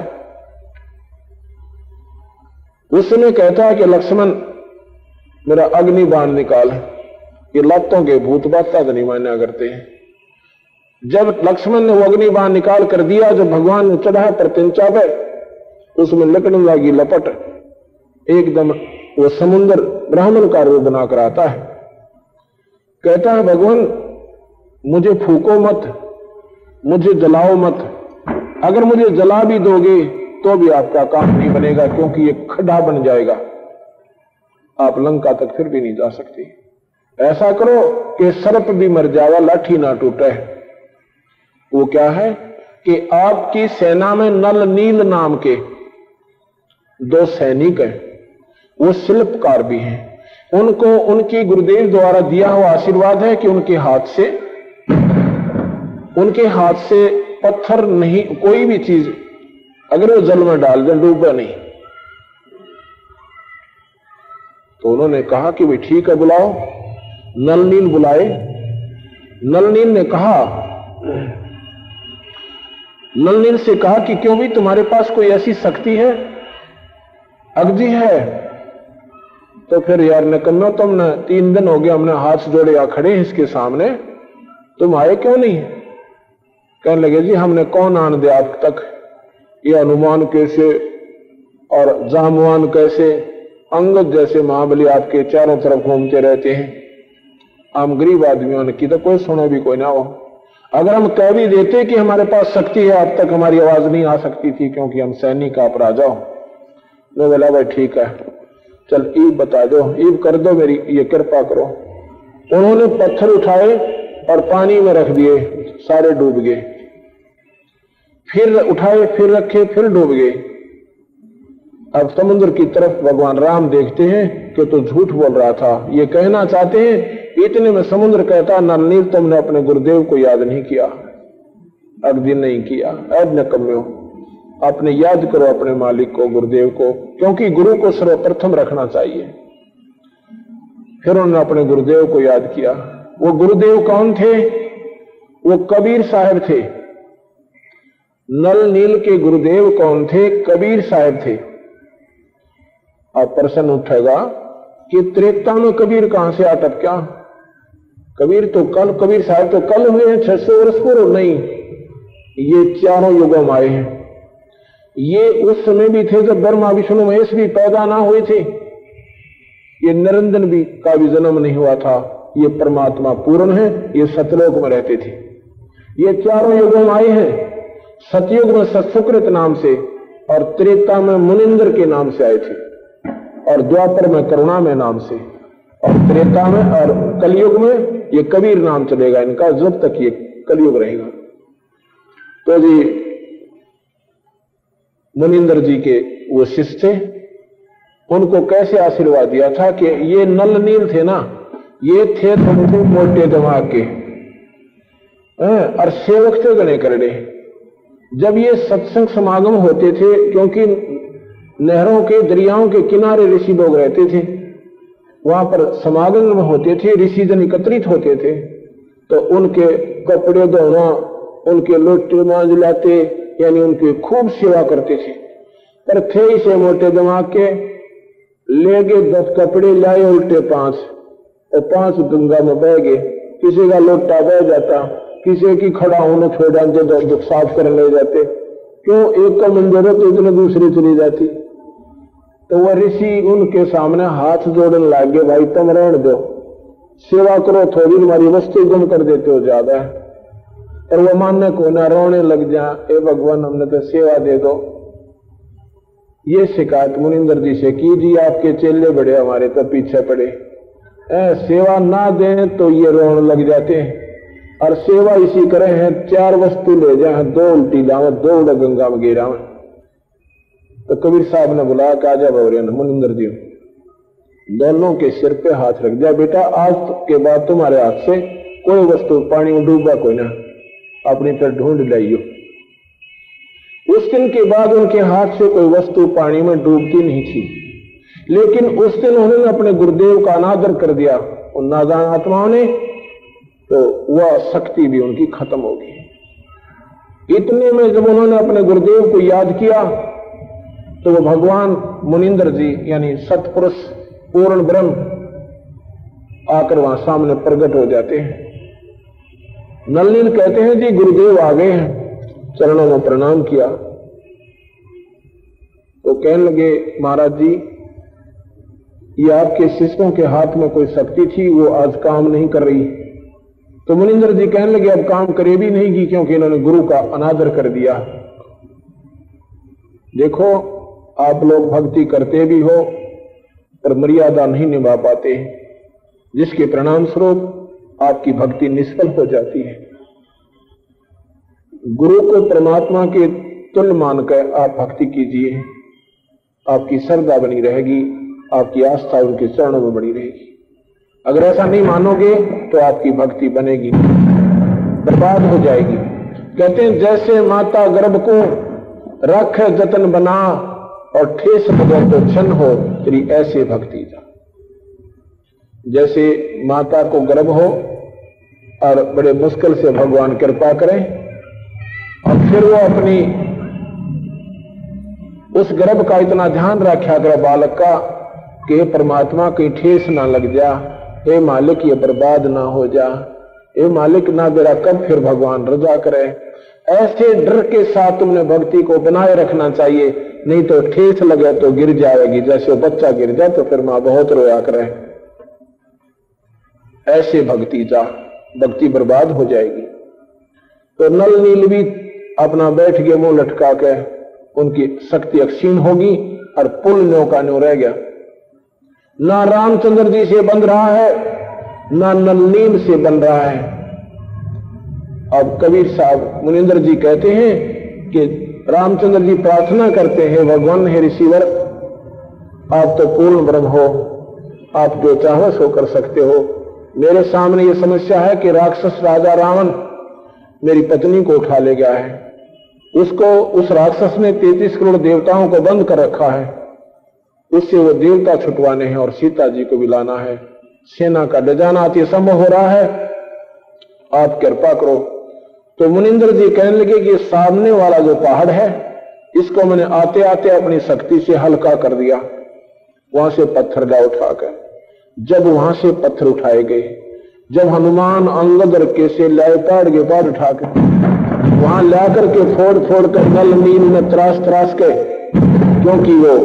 उसमें कहता है कि लक्ष्मण मेरा अग्नि बाण निकाल। ये लातों के भूत बाता तो नहीं मान्या करते हैं। जब लक्ष्मण ने वो अग्नि बाण निकाल कर दिया, जब भगवान ने चढ़ा पर तिंचा पे, उसमें लकड़ने लगी लपट, एकदम वो समुद्र ब्राह्मण का रूप बनाकर आता है। कहता है भगवान मुझे फूको मत, मुझे जलाओ मत, अगर मुझे जला भी दोगे तो भी आपका काम नहीं बनेगा, क्योंकि ये खड्डा बन जाएगा, आप लंका तक फिर भी नहीं जा सकती। ऐसा करो कि सर्प भी मर जाएगा, लाठी ना टूटे। वो क्या है कि आपकी सेना में नल नील नाम के 2 सैनिक हैं, वो शिल्पकार भी हैं। उनको उनके गुरुदेव द्वारा दिया हुआ आशीर्वाद है कि उनके हाथ से पत्थर नहीं, कोई भी चीज अगर वो जल में डाल दे डूबा नहीं। तो उन्होंने कहा कि भाई ठीक है, बुलाओ। नल नील बुलाए। नल नील ने कहा, नल नील से कहा कि क्यों भी तुम्हारे पास कोई ऐसी शक्ति है? अगजी है। तो फिर यार निकम्मो, तुमने 3 दिन हो गए हमने हाथ जोड़े या खड़े हैं इसके सामने, तुम आए क्यों नहीं? कहने लगे जी हमने कौन आन दे आप तक, ये हनुमान कैसे और जामवान कैसे, अंगद जैसे महाबली आपके चारों तरफ घूमते रहते हैं, हम गरीब आदमियों की तो कोई सुनो भी कोई ना हो। अगर हम कह भी देते कि हमारे पास शक्ति है, अब तक हमारी आवाज नहीं आ सकती थी क्योंकि हम सैनिक आप राजा हो। वो बोला भाई ठीक है, चल ईब बता दो, ईब कर दो, मेरी ये कृपा करो। उन्होंने पत्थर उठाए और पानी में रख दिए, सारे डूब गए। फिर उठाए, फिर रखे, फिर डूब गए। अब समुद्र की तरफ भगवान राम देखते हैं कि तो झूठ बोल रहा था, ये कहना चाहते हैं। इतने में समुद्र कहता, नल नील तुमने अपने गुरुदेव को याद नहीं किया, अगदी नहीं किया। अब निकम्मे हो, अपने याद करो अपने मालिक को, गुरुदेव को, क्योंकि गुरु को सर्वप्रथम रखना चाहिए। फिर उन्होंने अपने गुरुदेव को याद किया। वो गुरुदेव कौन थे? वो कबीर साहब थे। नल नील के गुरुदेव कौन थे? कबीर साहब थे। अब प्रश्न उठेगा कि त्रेता में कबीर कहां से अटक क्या? कबीर साहब तो कल हुए हैं, 600 वर्ष पूर्व नहीं, ये चारों युगों में आए हैं। ये उस समय भी थे जब ब्रह्मा विष्णु महेश भी पैदा ना हुए थे। ये निरंजन भी का भी जन्म नहीं हुआ था। ये परमात्मा पूर्ण है, ये सतलोक में रहते थे। ये चारों युगों में आए हैं। सतयुग में सत्सुकृत नाम से और त्रेता में मुनिंद्र के नाम से आए थे, और द्वापर में करुणा में नाम से, और त्रेता में और कलयुग में ये कबीर नाम चलेगा इनका, जब तक ये कलयुग रहेगा। तो जी मुनिंद्र जी के वो शिष्य थे, उनको कैसे आशीर्वाद दिया था कि ये नल नील थे ना, ये थे तुमसे मोटे दिमाग के और सेवक थे गणे करड़े। जब ये सत्संग समागम होते थे, क्योंकि नहरों के दरियाओं के किनारे ऋषि लोग रहते थे, वहां पर समागम होते थे, ऋषि जन एकत्रित होते थे, तो उनके कपड़े धोना, उनके लोटे मांझ लाते, यानी उनकी खूब सेवा करते थे। पर थे इसे मोटे दिमाग के, ले गए 10 कपड़े, लाए उल्टे 5 और 5 गंगा में बह गए। किसी का लोटा बह जाता, किसी की खड़ा होने छोड़ डालते, दुख साफ कर ले जाते। क्यों? एक का मंजूर है तो इतने दूसरी चली जाती। तो वह ऋषि उनके सामने हाथ जोड़ने लग गए, भाई तुम रहने दो, सेवा करो, थोड़ी हमारी वस्तु गुम कर देते हो ज्यादा। और वो मानने को ना, रोने लग जा, ए भगवान हमने तो सेवा दे दो। ये शिकायत मुनिंद्र जी से की जी, आपके चेले बड़े हमारे तो पीछे पड़े, सेवा ना दें तो ये रोने लग जाते हैं, और सेवा इसी करे हैं 4 वस्तु ले जाए, 2 उल्टी लावे, 2 उड़ा गंगा में गिरा। तो कबीर साहब ने बुलाया, काजा भवरिया मुनिंद्र जी, दोनों के सिर पे हाथ रख दिया, बेटा आज के बाद तुम्हारे हाथ से कोई वस्तु पानी में डूबा कोई ना, अपनी तरफ ढूंढ लाइयो। उस दिन के बाद उनके हाथ से कोई वस्तु पानी में डूबती नहीं थी। लेकिन उस दिन उन्होंने अपने गुरुदेव का अनादर कर दिया उन नादान आत्माओं ने, तो वह शक्ति भी उनकी खत्म हो गई। इतने में जब उन्होंने अपने गुरुदेव को याद किया, तो वो भगवान मुनिंद्र जी यानी सतपुरुष पूर्ण ब्रह्म आकर वहां सामने प्रकट हो जाते हैं। नल नील कहते हैं जी गुरुदेव आ गए हैं, चरणों में प्रणाम किया। तो कहने लगे, महाराज जी ये आपके शिष्यों के हाथ में कोई शक्ति थी, वो आज काम नहीं कर रही। तो मुनिंदर जी कहने लगे अब काम करे भी नहीं की, क्योंकि इन्होंने गुरु का अनादर कर दिया। देखो आप लोग भक्ति करते भी हो पर मर्यादा नहीं निभा पाते, जिसके परिणाम स्वरूप आपकी भक्ति निष्फल हो जाती है। गुरु को परमात्मा के तुल्य मानकर आप भक्ति कीजिए, आपकी श्रद्धा बनी रहेगी, आपकी आस्था उनके चरणों में बनी रहेगी। अगर ऐसा नहीं मानोगे तो आपकी भक्ति बनेगी, बर्बाद हो जाएगी। कहते हैं जैसे माता गर्भ को रख जतन बना और ठेस लगे तो छन हो, तेरी ऐसे भक्ति जा। जैसे माता को गर्भ हो और बड़े मुश्किल से भगवान कृपा करें और फिर वो अपनी उस गर्भ का इतना ध्यान रखा करे बालक का कि परमात्मा की ठेस ना लग जा, हे मालिक ये बर्बाद ना हो जा, हे मालिक ना मेरा कब फिर भगवान रजा करे। ऐसे डर के साथ तुमने भक्ति को बनाए रखना चाहिए, नहीं तो ठेस लगे तो गिर जाएगी। जैसे वो बच्चा गिर जाए तो फिर मां बहुत रोया करे। ऐसे भक्ति जा, भक्ति बर्बाद हो जाएगी। तो नल नील भी अपना बैठ गए मुंह लटका के, उनकी शक्ति अक्षीण होगी और पुल न्यो का न्यो रह गया। ना रामचंद्र जी से बन रहा है, ना नल नील से बन रहा है। अब कबीर साहब मुनिंदर जी कहते हैं कि रामचंद्र जी प्रार्थना करते हैं, भगवान हे ऋषिवर आप तो पूर्ण ब्रह्म हो, आप जो चाहो सो कर सकते हो। मेरे सामने ये समस्या है कि राक्षस राजा रावण मेरी पत्नी को उठा ले गया है। उसको उस राक्षस ने 33 करोड़ देवताओं को बंद कर रखा है, उससे वो देवता छुटवाने हैं और सीता जी को भी लाना है। सेना का डजाना अति संभव हो रहा है, आप कृपा करो। तो मुनिंदर जी कहने लगे कि सामने वाला जो पहाड़ है इसको मैंने आते आते अपनी शक्ति से हल्का कर दिया, वहां से पत्थर ला उठाकर। जब वहां से पत्थर उठाए गए, जब हनुमान अंगद और केसे लाए पाड़ के पाड़ उठाकर वहां लाकर के फोड़ फोड़ कर नल नील में त्रास त्रास के, क्योंकि वो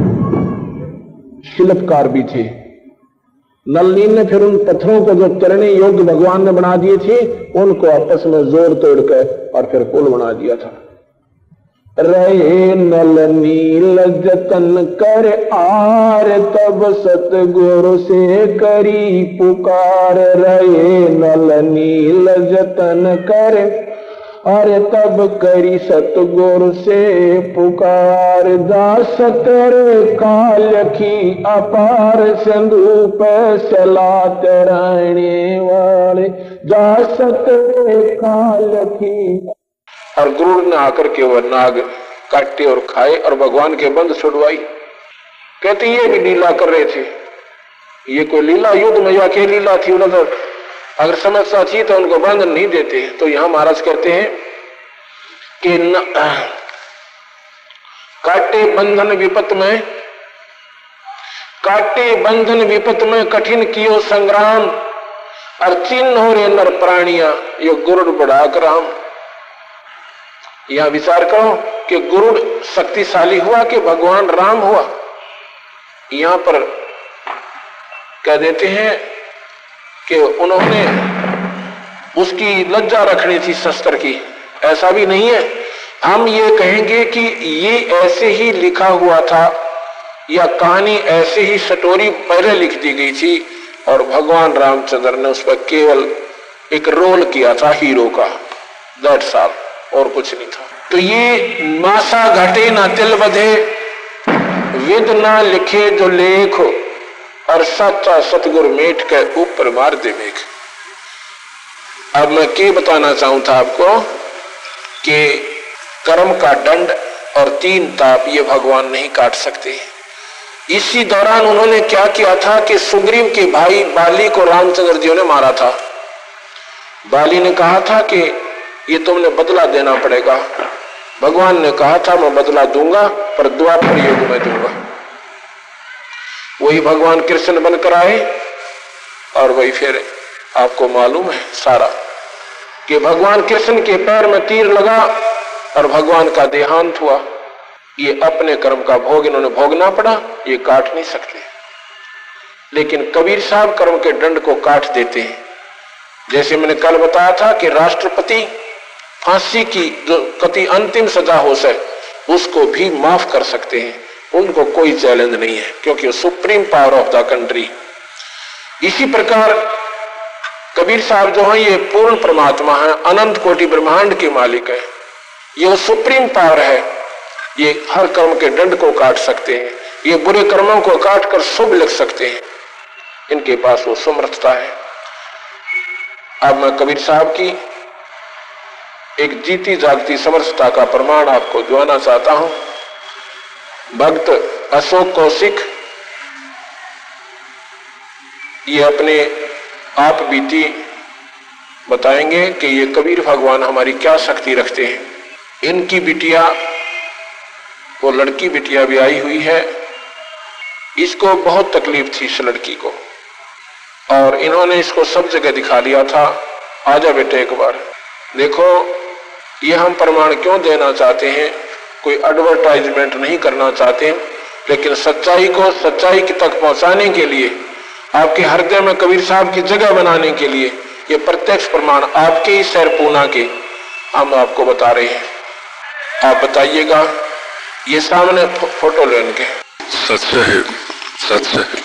शिल्पकार भी थे। नल नील ने फिर उन पत्थरों को जो चरने योग्य भगवान ने बना दिए थे उनको आपस में जोड़ तोड़ कर और फिर पुल बना दिया था। रहे नल नील जतन कर आर, तब सतगुरु से करी पुकार। रहे नल नील जतन कर अरे तब करी सतगुरु से पुकार। दासत रे काल की अपार, सिंधु पे सलात रहने वाले। दासत रे काल की। और गुरु ने आकर के वह नाग काटे और खाए और भगवान के बंद छुड़वाई। कहते ये भी लीला कर रहे थे, ये कोई लीला युद्ध में या के लीला थी। उन्होंने अगर समस्या थी तो उनको बंद नहीं देते। तो यहां महाराज कहते हैं कि काटे बंधन विपत में, काटे बंधन विपत में कठिन कियो संग्राम। और चिन्ह रे नर प्राणिया ये गुरुड़ बढ़ाक राम। यहां विचार करो कि गुरुड़ शक्तिशाली हुआ कि भगवान राम हुआ। यहां पर कह देते हैं कि उन्होंने उसकी लज्जा रखनी थी शस्त्र की, ऐसा भी नहीं है। हम ये कहेंगे कि ये ऐसे ही लिखा हुआ था या कहानी ऐसे ही स्टोरी पहले लिख दी गई थी और भगवान रामचंद्र ने उस पर केवल एक रोल किया था हीरो का, दैट्स ऑल, और कुछ नहीं था। तो ये मासा घटे ना तिल बधे, विद ना लिखे जो लेख, और सच्चा सतगुर मेट के ऊपर मार दे मेघ। अब मैं क्या बताना चाहूं था आपको कि कर्म का दंड और 3 ताप ये भगवान नहीं काट सकते। इसी दौरान उन्होंने क्या किया था कि सुग्रीव के भाई बाली को रामचंद्र जी ने मारा था। बाली ने कहा था कि ये तुमने बदला देना पड़ेगा। भगवान ने कहा था मैं बदला दूंगा पर द्वापर युग में दूंगा। वही भगवान कृष्ण बनकर आए और वही फिर आपको मालूम है सारा कि भगवान कृष्ण के पैर में तीर लगा और भगवान का देहांत हुआ। ये अपने कर्म का भोग इन्होंने भोगना पड़ा, ये काट नहीं सकते। लेकिन कबीर साहब कर्म के दंड को काट देते हैं। जैसे मैंने कल बताया था कि राष्ट्रपति फांसी की जो कति अंतिम सजा हो सके उसको भी माफ कर सकते हैं, उनको कोई चैलेंज नहीं है, क्योंकि वो supreme power of the country. इसी प्रकार कबीर साहब जो है ये पूर्ण परमात्मा है, अनंत कोटि ब्रह्मांड के मालिक है, ये सुप्रीम पावर है, ये हर कर्म के दंड को काट सकते हैं, ये बुरे कर्मों को काट कर शुभ लिख सकते हैं, इनके पास वो समर्थता है। अब मैं कबीर साहब की एक जीती जागती समर्थता का प्रमाण आपको दिवाना चाहता हूं। भक्त अशोक कौशिक ये अपने आप बीती बताएंगे कि ये कबीर भगवान हमारी क्या शक्ति रखते हैं। इनकी बिटिया, वो लड़की बिटिया भी आई हुई है, इसको बहुत तकलीफ थी इस लड़की को, और इन्होंने इसको सब जगह दिखा दिया था। आजा बेटे एक बार देखो, ये हम प्रमाण क्यों देना चाहते हैं, कोई एडवर्टाइजमेंट नहीं करना चाहते, लेकिन सच्चाई को सच्चाई तक पहुंचाने के लिए, आपके हृदय में कबीर साहब की जगह बनाने के लिए, ये प्रत्यक्ष प्रमाण आपके ही शहर पूना के हम आपको बता रहे हैं। आप बताइएगा, ये सामने फोटो लेने के सच है, सच है।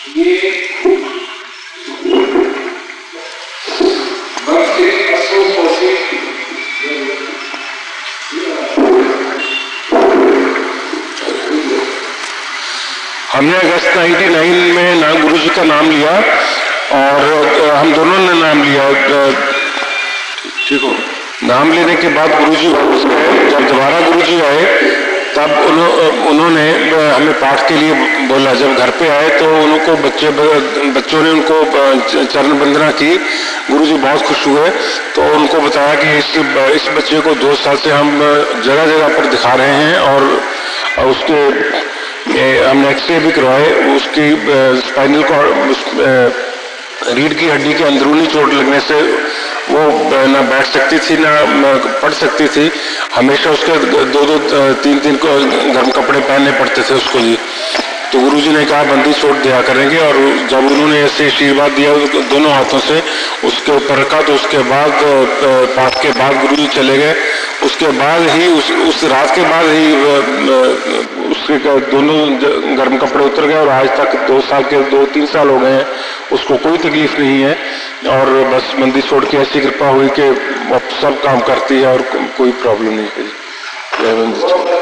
हमने अगस्त 99 में नाम गुरु जी का नाम लिया और हम दोनों ने नाम लिया। ठीक हो, नाम लेने के बाद गुरु जी वापस गए। जब दोबारा गुरु जी आए तब उन्होंने हमें पाठ के लिए बोला। जब घर पे आए तो उनको बच्चों ने उनको चरण वंदना की। गुरु जी बहुत खुश हुए, तो उनको बताया कि इस बच्चे को 2 साल से हम जगह जगह पर दिखा रहे हैं और उसके हमने एक्सरे भी करवाए। उसकी स्पाइनल कॉर्ड रीढ़ की हड्डी के अंदरूनी चोट लगने से वो ना बैठ सकती थी ना पढ़ सकती थी। हमेशा उसके 2-3 गर्म कपड़े पहनने पड़ते थे उसको जी। तो गुरुजी ने कहा बंदी छोड़ दिया करेंगे, और जब उन्होंने ऐसे आशीर्वाद दिया दोनों हाथों से उसके ऊपर रखा, तो उसके बाद पाठ के बाद गुरुजी चले गए। उसके बाद ही उस रात के बाद ही उसके दोनों गर्म कपड़े उतर गए, और आज तक 2-3 साल हो गए हैं, उसको कोई तकलीफ नहीं है। और बस बंदी छोड़ के ऐसी कृपा हुई कि अब सब काम करती है और कोई प्रॉब्लम नहीं है। जय बंदी।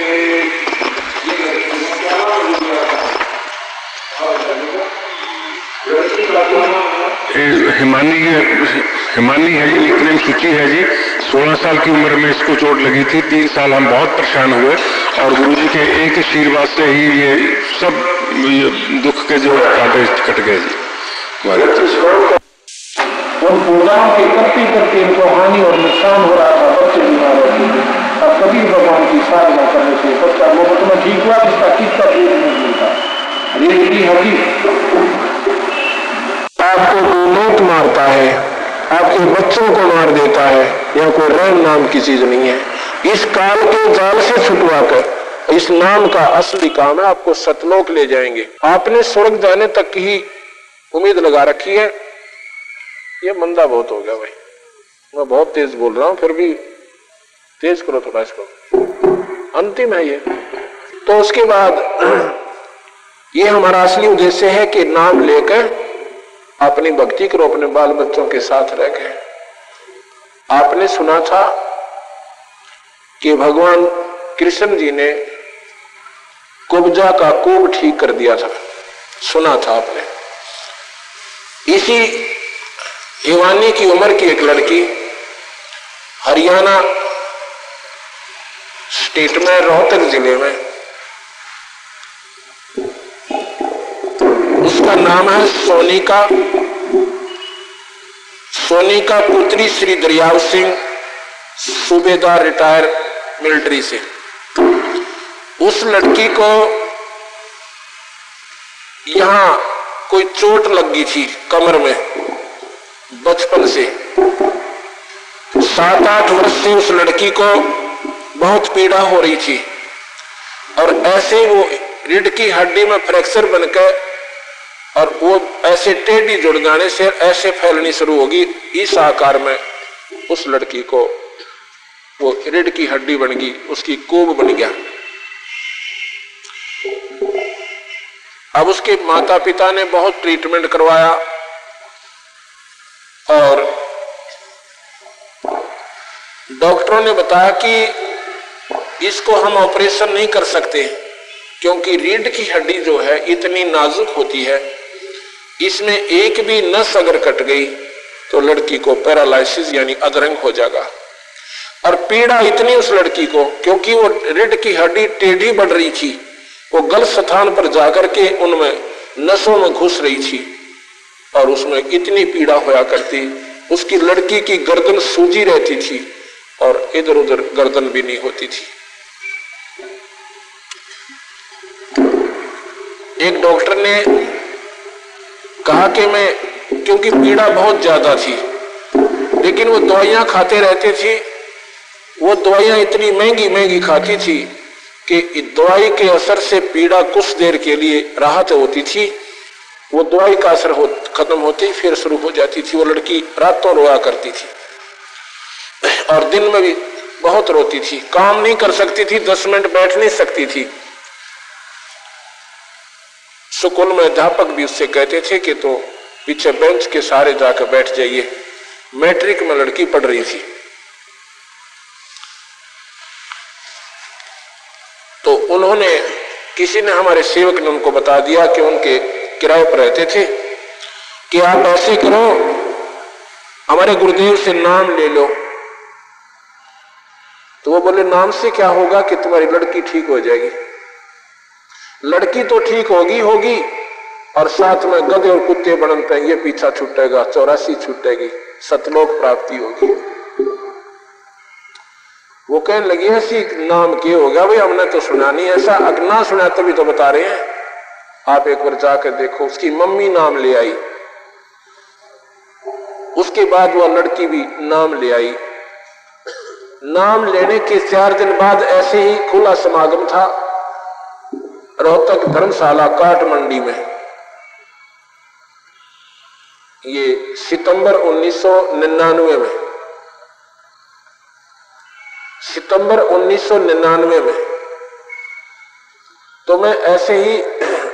हिमानी है जी, निकनेम सूची है जी। 16 साल की उम्र में इसको चोट लगी थी। 3 साल हम बहुत परेशान हुए, और गुरुजी के एक आशीर्वाद से ही ये सब दुख के जो कांटे कट गए जी। उन पूजाओं के करते इनको हानि और नुकसान हो रहा था, बच्चे बीमार होते थे। अब कबीर भगवान की साधना करने से बच्चा वो बच्चा ठीक हुआ, जिसका किसका पेट नहीं मिलता। आपको मौत मारता है, आपके बच्चों को मार देता है, यह कोई रहम नाम की चीज नहीं है। इस काल के जाल से छुटवा कर इस नाम का असली काम है, आपको सतलोक ले जाएंगे। आपने स्वर्ग जाने तक की ही उम्मीद लगा रखी है। ये मंदा बहुत हो गया भाई, मैं बहुत तेज बोल रहा हूं, फिर भी तेज करो थोड़ा इसको, अंतिम है ये। तो उसके बाद ये हमारा असली उद्देश्य है कि नाम लेकर अपनी भक्ति करो, अपने बाल बच्चों के साथ रह गए। आपने सुना था कि भगवान कृष्ण जी ने कुब्जा का कुब ठीक कर दिया था, सुना था आपने। इसी हिवानी की उम्र की एक लड़की हरियाणा स्टेट में रोहतक जिले में, उसका नाम है सोनिका। सोनिका पुत्री श्री दरियाव सिंह, सूबेदार रिटायर मिलिट्री से। उस लड़की को यहां कोई चोट लगी थी कमर में बचपन से। 7-8 वर्ष से उस लड़की को बहुत पीड़ा हो रही थी, और ऐसे वो रीढ़ की हड्डी में फ्रैक्चर बनकर और वो ऐसे टेढ़ी जुड़ जाने से ऐसे फैलनी शुरू होगी, इस आकार में उस लड़की को वो रीढ़ की हड्डी बन गई, उसकी कोब बन गया। अब उसके माता पिता ने बहुत ट्रीटमेंट करवाया और डॉक्टरों ने बताया कि इसको हम ऑपरेशन नहीं कर सकते, क्योंकि रीढ़ की हड्डी जो है इतनी नाजुक होती है, इसमें एक भी नस अगर कट गई तो लड़की को पैरालाइसिस यानी अधरंग हो जाएगा। और पीड़ा इतनी उस लड़की को, क्योंकि वो रीढ़ की हड्डी टेढ़ी बढ़ रही थी, वो गलत स्थान पर जाकर के उनमें नसों में घुस रही थी और उसमें इतनी पीड़ा होया करती, उसकी लड़की की गर्दन सूजी रहती थी और इधर उधर गर्दन भी नहीं होती थी। एक डॉक्टर ने कहा कि मैं, क्योंकि पीड़ा बहुत ज्यादा थी, लेकिन वो दवाइयां खाते रहते थे, वो दवाइयां इतनी महंगी महंगी खाती थी कि दवाई के असर से पीड़ा कुछ देर के लिए राहत होती थी, वो दवाई का असर खत्म होती फिर शुरू हो जाती थी। वो लड़की रातों रोया करती थी और दिन में भी बहुत रोती थी, काम नहीं कर सकती थी, 10 मिनट बैठ नहीं सकती थी। स्कूल में अध्यापक भी उससे कहते थे कि तो पीछे बेंच के सहारे जाकर बैठ जाइए। मैट्रिक में लड़की पढ़ रही थी, तो उन्होंने, किसी ने, हमारे सेवक ने उनको बता दिया कि उनके किराए पर रहते थे कि आप ऐसे करो, हमारे गुरुदेव से नाम ले लो। तो वो बोले नाम से क्या होगा कि तुम्हारी लड़की ठीक हो जाएगी। लड़की तो ठीक होगी और साथ में गधे और कुत्ते बनन पाएंगे, पीछा छूटेगा, 84 छूटेगी, सतलोक प्राप्ति होगी। वो कहने लगी ऐसी नाम के हो गया भाई, हमने तो सुना नहीं ऐसा, अगना सुना तभी तो बता रहे हैं, आप एक बार जाकर देखो। उसकी मम्मी नाम ले आई, उसके बाद वह लड़की भी नाम ले आई। नाम लेने के 4 दिन बाद ऐसे ही खुला समागम था रोहतक धर्मशाला काठमंडी में। ये सितंबर 1999 में, सितंबर 1999 में। तो मैं ऐसे ही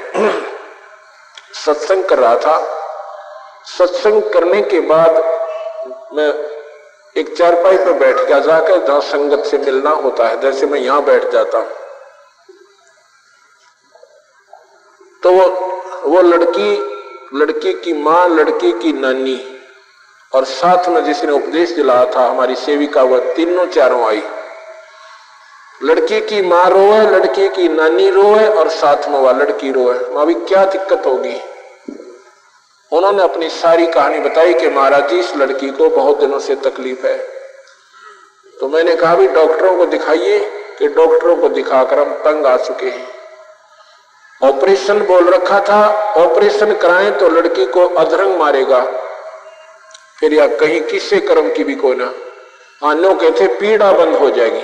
सत्संग कर रहा था। सत्संग करने के बाद मैं एक चारपाई पर बैठ गया जाकर, जहां संगत से मिलना होता है, जैसे मैं यहां बैठ जाता हूं। तो वो लड़की की मां, लड़की की नानी और साथ में जिसने उपदेश दिलाया था हमारी सेविका, वह तीनों चारों आई। लड़की की मां रोए, लड़की की नानी रोए और साथ में वह लड़की रोए। मां भी क्या दिक्कत होगी। उन्होंने अपनी सारी कहानी बताई कि महाराज जी इस लड़की को बहुत दिनों से तकलीफ है। तो मैंने कहा भी डॉक्टरों को दिखाइए, कि डॉक्टरों को दिखाकर हम तंग आ चुके हैं। ऑपरेशन बोल रखा था, ऑपरेशन कराएं तो लड़की को अधरंग मारेगा, फिर या कहीं किससे कर्म की भी कोई ना आनो कहते पीड़ा बंद हो जाएगी।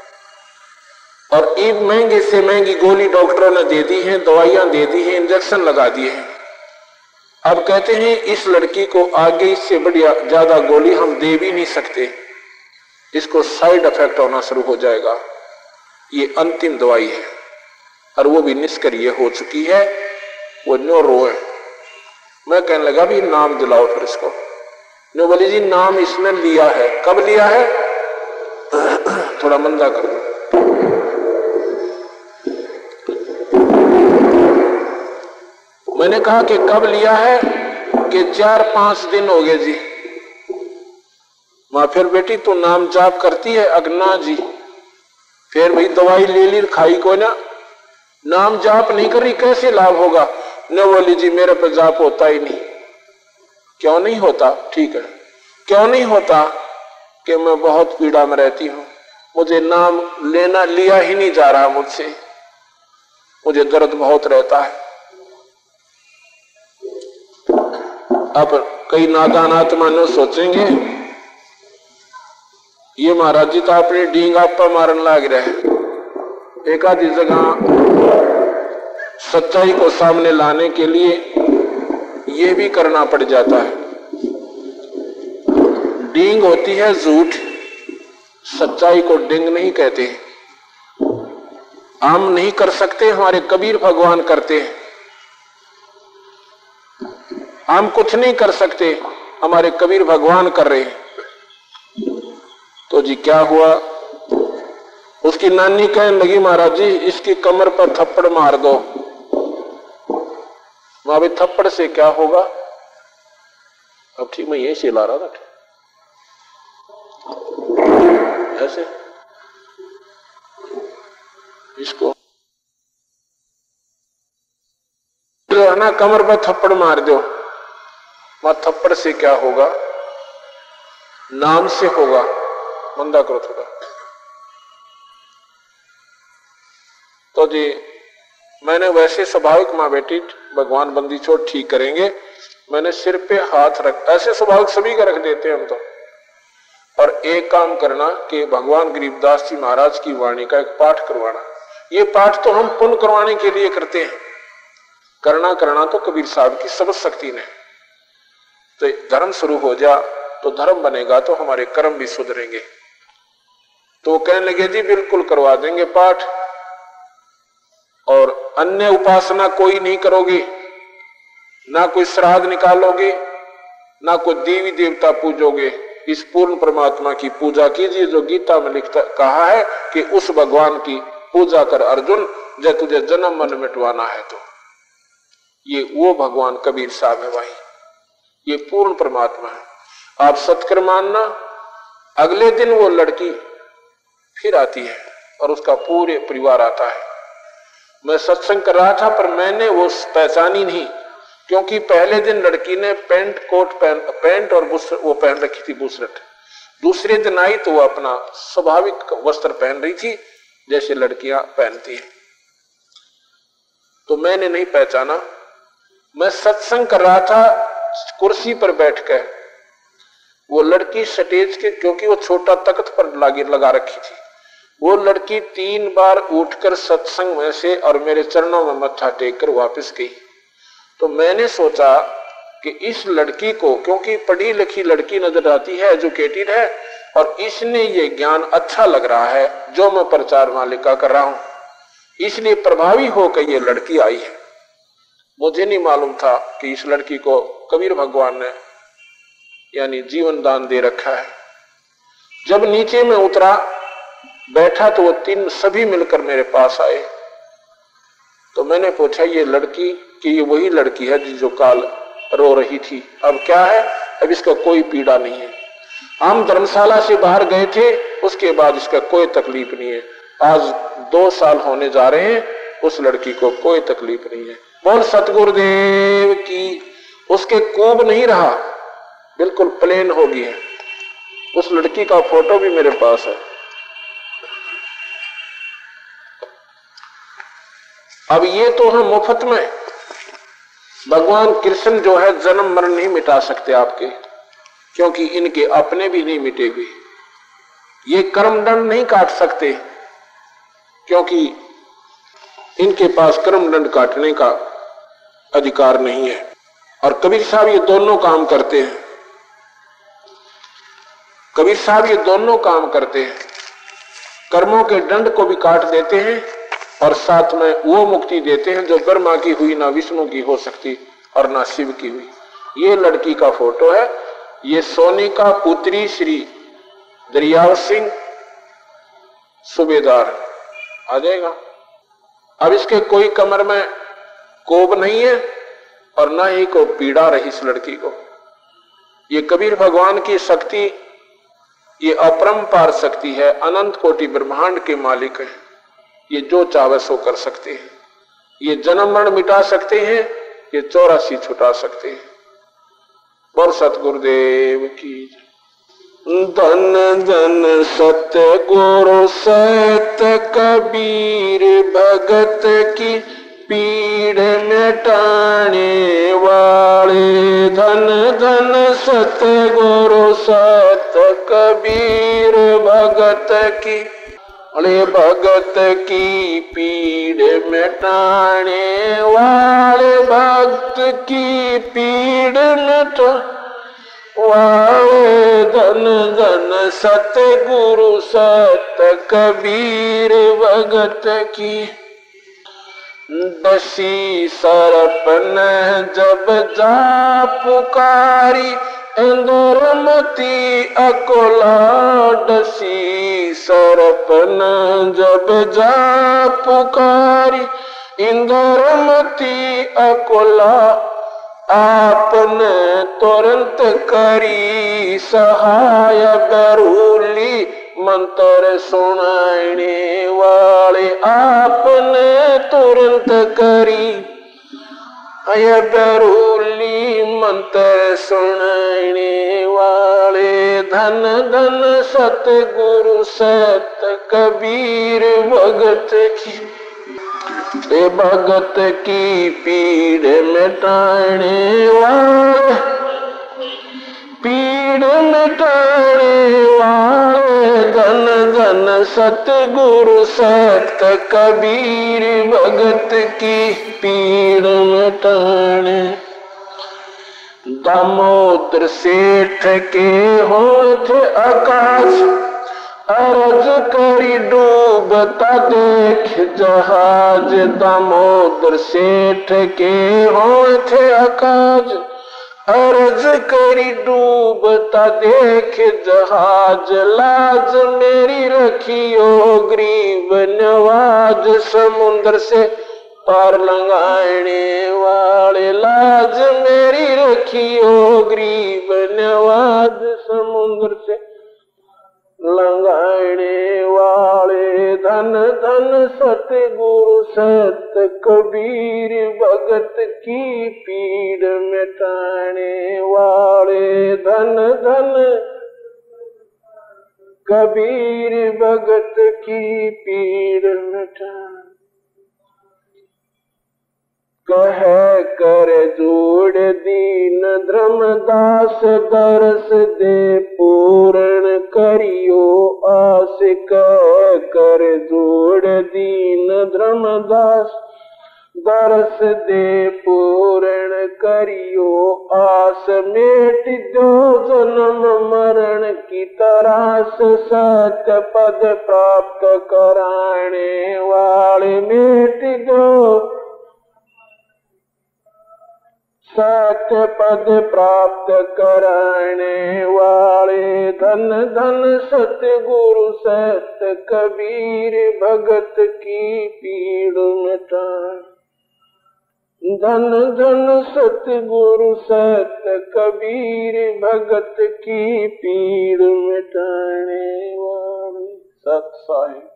और एक महंगे से महंगी गोली डॉक्टरों ने दे दी है, दवाइयां दे दी है, इंजेक्शन लगा दिए हैं। अब कहते हैं इस लड़की को आगे इससे बढ़िया ज्यादा गोली हम दे भी नहीं सकते, इसको साइड इफेक्ट होना शुरू हो जाएगा। ये अंतिम दवाई है और वो भी निष्क्रिय हो चुकी है, वो नो रोए। मैं कहने लगा भी नाम दिलाओ फिर इसको। नो बोली जी नाम इसने लिया है। कब लिया है? थोड़ा मंदा कर दो। मैंने कहा कि कब लिया है? कि 4-5 दिन हो गए जी। मां फिर बेटी तू नाम जाप करती है? अगना जी। फिर भाई दवाई ले ली खाई को ना, नाम जाप नहीं करी कैसे लाभ होगा? न बोली जी मेरे पे जाप होता ही नहीं। क्यों नहीं होता? ठीक है, क्यों नहीं होता? कि मैं बहुत पीड़ा में रहती हूं, मुझे नाम लेना लिया ही नहीं जा रहा मुझसे, मुझे दर्द बहुत रहता है। अब कई नादान आत्मा न सोचेंगे ये महाराज जी तो अपनी डींग आप पर मारन लाग रहे हैं। एक आधी जगह सच्चाई को सामने लाने के लिए ये भी करना पड़ जाता है। डींग होती है झूठ, सच्चाई को डींग नहीं कहते। हम नहीं कर सकते, हमारे कबीर भगवान करते हैं। हम कुछ नहीं कर सकते, हमारे कबीर भगवान कर रहे हैं। तो जी क्या हुआ, उसकी नानी कहने लगी महाराज जी इसकी कमर पर थप्पड़ मार दो। वहां भी थप्पड़ से क्या होगा, अब ठीक मैं यही चिल्ला रहा था ऐसे, इसको जो है ना कमर पर थप्पड़ मार दो। वहां थप्पड़ से क्या होगा, नाम से होगा। मंदा करो थोड़ा। तो जी मैंने वैसे स्वाभाविक माँ बेटी भगवान बंदी छोड़ ठीक करेंगे, मैंने सिर पे हाथ रख, ऐसे स्वाभाविक सभी का रख देते हैं हम तो। और एक काम करना कि भगवान गरीबदास जी महाराज की वाणी का एक पाठ करवाना। ये पाठ तो हम पुण्य करवाने के लिए करते हैं, करना तो कबीर साहब की सबक शक्ति ने। तो धर्म शुरू हो जा तो धर्म बनेगा, तो हमारे कर्म भी सुधरेंगे। तो कहने लगे जी बिल्कुल करवा देंगे पाठ, और अन्य उपासना कोई नहीं करोगे, ना कोई श्राद्ध निकालोगे, ना कोई देवी देवता पूजोगे। इस पूर्ण परमात्मा की पूजा कीजिए जो गीता में लिखता कहा है कि उस भगवान की पूजा कर अर्जुन, जब तुझे जन्म मन मिटवाना है। तो ये वो भगवान कबीर साहब है भाई, ये पूर्ण परमात्मा है। आप सत्कर मानना, अगले दिन वो लड़की फिर आती है और उसका पूरे परिवार आता है। मैं सत्संग कर रहा था पर मैंने वो पहचानी नहीं, क्योंकि पहले दिन लड़की ने पैंट और वो पहन रखी थी बुशर्ट। दूसरे दिन आई तो वो अपना स्वाभाविक वस्त्र पहन रही थी जैसे लड़कियां पहनती हैं। तो मैंने नहीं पहचाना। मैं सत्संग कर रहा था कुर्सी पर बैठकर, वो लड़की स्टेज के, क्योंकि वो छोटा तख्त पर लगा रखी थी, वो लड़की 3 बार उठकर सत्संग में से और मेरे चरणों में मत्था टेक कर वापस गई। तो मैंने सोचा कि इस लड़की को, क्योंकि पढ़ी लिखी लड़की नजर आती है, एजुकेटेड है, और इसने ये ज्ञान अच्छा लग रहा है जो मैं प्रचार मालिका कर रहा हूं, इसलिए प्रभावी होकर ये लड़की आई है। मुझे नहीं मालूम था कि इस लड़की को कबीर भगवान ने यानी जीवन दान दे रखा है। जब नीचे में उतरा बैठा तो वो 3 सभी मिलकर मेरे पास आए। तो मैंने पूछा ये लड़की कि ये वही लड़की है जो काल रो रही थी, अब क्या है? अब इसका कोई पीड़ा नहीं है। हम धर्मशाला से बाहर गए थे, उसके बाद इसका कोई तकलीफ नहीं है। आज 2 साल होने जा रहे हैं, उस लड़की को कोई तकलीफ नहीं है। बोल सतगुरुदेव की। उसके कोब नहीं रहा, बिल्कुल प्लेन हो गई है। उस लड़की का फोटो भी मेरे पास है। अब ये तो है मुफ्त में। भगवान कृष्ण जो है जन्म मरण नहीं मिटा सकते आपके, क्योंकि इनके अपने भी नहीं मिटेंगे। ये कर्मदंड नहीं काट सकते, क्योंकि इनके पास कर्मदंड काटने का अधिकार नहीं है। और कबीर साहब ये दोनों काम करते हैं। कबीर साहब ये दोनों काम करते हैं, कर्मों के दंड को भी काट देते हैं और साथ में वो मुक्ति देते हैं जो ब्रह्मा की हुई, ना विष्णु की हो सकती और ना शिव की हुई। ये लड़की का फोटो है। ये सोनिका पुत्री श्री दरियाव सिंह सूबेदार आ जाएगा। अब इसके कोई कमर में कोब नहीं है और ना ही को पीड़ा रही इस लड़की को। ये कबीर भगवान की शक्ति, ये अपरंपार शक्ति है, अनंत कोटि ब्रह्मांड के मालिक है। ये जो चाहे सो कर सकते हैं। ये जन्म मरण मिटा सकते हैं, ये 84 छुटा सकते हैं। बोल सतगुरुदेव की। धन धन सत्य गुरु सत कबीर भगत की पीड़ मिटाने वाले। धन धन सत्य गुरु सत कबीर भगत की। अरे भगत की पीड़ मिटाने वाले, भक्त की पीड़ मिटा वाले, धन धन सतगुरु सत कबीर भगत की। दसी सरपन जब जा पुकारी, इंद्रमती अकोला। दसी सरपन जब जा पुकारी, इंद्रमती अकोला। आपने तुरंत करी सहाय, बरूली मंत्र सुनाने वाले। आपने तुरंत करी अय बरूली मंत्र सुनाने वाले। धन धन सतगुरु सत कबीर भगत की। ए भगत की पीड़ मिटाने वाले, पीड़ मिटाने वाले। धन धन सतगुरु सत कबीर भगत की पीड़ मिटाने। दामोदर सेठ के होठ आकाश, अरज करी डूबता देख जहाज। दामोदर सेठ के होठ आकाश, अरज करी डूबता देख जहाज। लाज मेरी रखियो गरीब नवाज, समुद्र से पार लंघाने वाले। लाज मेरी रखियो गरीब नवाज, समुद्र से लंघाने वाले। धन धन सतगुरु सत कबीर भगत की पीड़ मिटाने वाले। धन धन कबीर भगत की पीड़ मिटाने। कह कर जोड़ दीन धर्मदास, दरस दे पूर्ण करियो आस। कह कर जोड़ दीन धर्मदास, दरस दे पूर्ण करियो आस। मेट जो जन्म मरण की तरास, सत्य पद प्राप्त कराने वाले। मेट जो सत्य पद प्राप्त कराने वाले। धन धन सतगुरु सत कबीर भगत की पीड़ मिटाने। धन धन सतगुरु सत कबीर भगत की पीड़ मिटाने वाले। सत साहिब।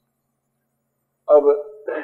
अब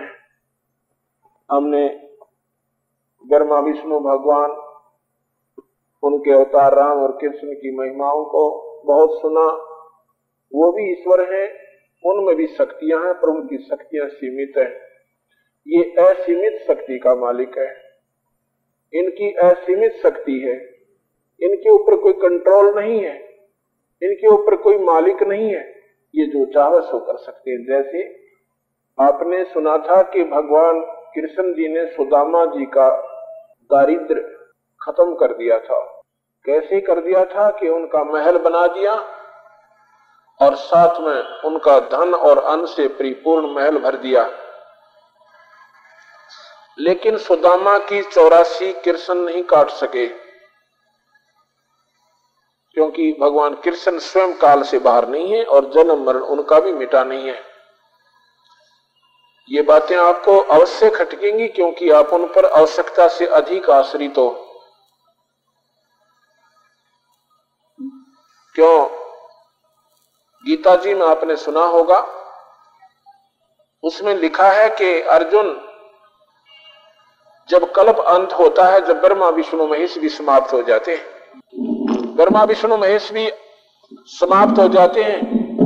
हमने ब्रह्मा विष्णु भगवान, उनके अवतार राम और कृष्ण की महिमाओं को बहुत सुना। वो भी ईश्वर हैं, उनमें भी शक्तियां हैं, पर उनकी शक्तियां सीमित है। ये असीमित शक्ति का मालिक है, इनकी असीमित शक्ति है। इनके ऊपर कोई कंट्रोल नहीं है, इनके ऊपर कोई मालिक नहीं है। ये जो चाहे सो कर सकते हैं। जैसे आपने सुना था कि भगवान कृष्ण जी ने सुदामा जी का दारिद्र खत्म कर दिया था। कैसे कर दिया था कि उनका महल बना दिया और साथ में उनका धन और अन्न से परिपूर्ण महल भर दिया। लेकिन सुदामा की 84 कृष्ण नहीं काट सके, क्योंकि भगवान कृष्ण स्वयं काल से बाहर नहीं है और जन्म मरण उनका भी मिटा नहीं है। ये बातें आपको अवश्य खटकेंगी, क्योंकि आप उन पर आवश्यकता से अधिक आश्रित हो। क्यों? गीता जी में आपने सुना होगा, उसमें लिखा है कि अर्जुन, जब कल्प अंत होता है, जब ब्रह्मा विष्णु महेश भी समाप्त हो जाते हैं, ब्रह्मा विष्णु महेश भी समाप्त हो जाते हैं,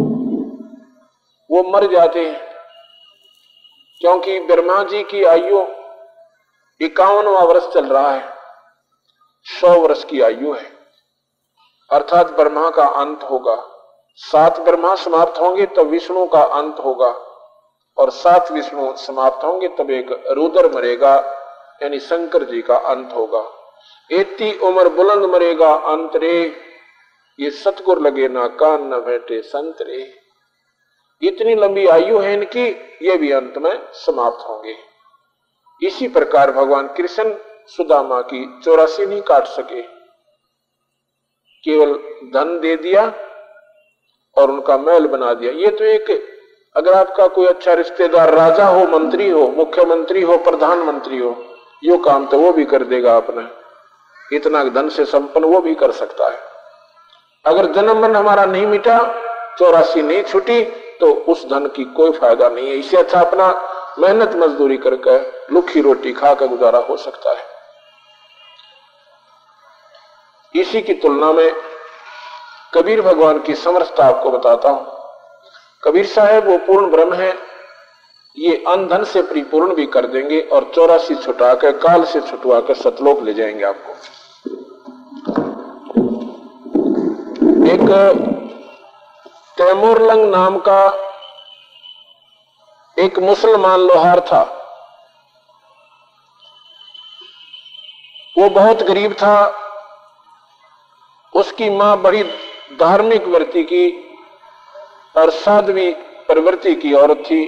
वो मर जाते हैं। क्योंकि ब्रह्मा जी की आयु 51वां वर्ष चल रहा है, 100 वर्ष की आयु है, अर्थात ब्रह्मा का अंत होगा। 7 ब्रह्मा समाप्त होंगे तब विष्णु का अंत होगा, और 7 विष्णु समाप्त होंगे तब एक रुद्र मरेगा, यानी शंकर जी का अंत होगा। एती उम्र बुलंद मरेगा अंत रे, ये सतगुर लगे ना कान न बैठे संत रे। इतनी लंबी आयु है इनकी, ये भी अंत में समाप्त होंगे। इसी प्रकार भगवान कृष्ण सुदामा की 84 नहीं काट सके, केवल धन दे दिया और उनका महल बना दिया। ये तो एक, अगर आपका कोई अच्छा रिश्तेदार राजा हो, मंत्री हो, मुख्यमंत्री हो, प्रधानमंत्री हो, यो काम तो वो भी कर देगा अपना, इतना धन से संपन्न वो भी कर सकता है। अगर जन्म मन हमारा नहीं मिटा, 84 नहीं छूटी, तो उस धन की कोई फायदा नहीं है। इससे अच्छा अपना मेहनत मजदूरी करके लुखी रोटी खाकर गुजारा हो सकता है। इसी की तुलना में कबीर भगवान की समर्थता आपको बताता हूं। कबीर साहब वो पूर्ण ब्रह्म है, ये अनधन से परिपूर्ण भी कर देंगे और 84 छुटा कर, काल से छुटवा कर सतलोक ले जाएंगे आपको। एक तैमूरलंग नाम का एक मुसलमान लोहार था। वो बहुत गरीब था। उसकी मां बड़ी धार्मिक वृत्ति की और साध्वी प्रवृत्ति की औरत थी।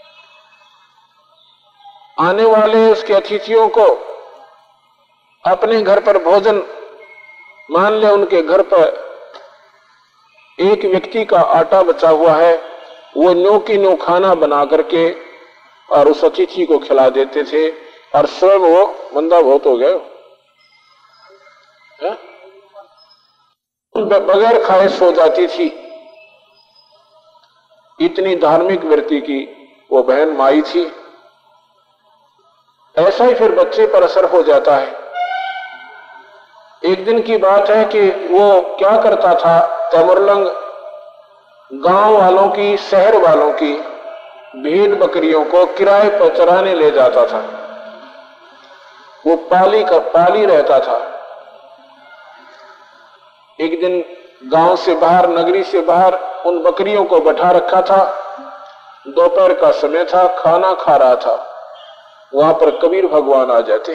आने वाले उसके अतिथियों को अपने घर पर भोजन, मान ले उनके घर पर एक व्यक्ति का आटा बचा हुआ है, वो नो की नो खाना बना करके और उस अतिथि को खिला देते थे, और स्वयं वो मंदा बहुत हो गए, बगैर खाए सो जाती थी। इतनी धार्मिक वृत्ति की वो बहन माई थी। ऐसा ही फिर बच्चे पर असर हो जाता है। एक दिन की बात है कि वो क्या करता था, तैमूरलंग गांव वालों की, शहर वालों की भेड़ बकरियों को किराए पर चराने ले जाता था। वो पाली रहता था। एक दिन गांव से बाहर, नगरी से बाहर उन बकरियों को बैठा रखा था। दोपहर का समय था, खाना खा रहा था। वहां पर कबीर भगवान आ जाते।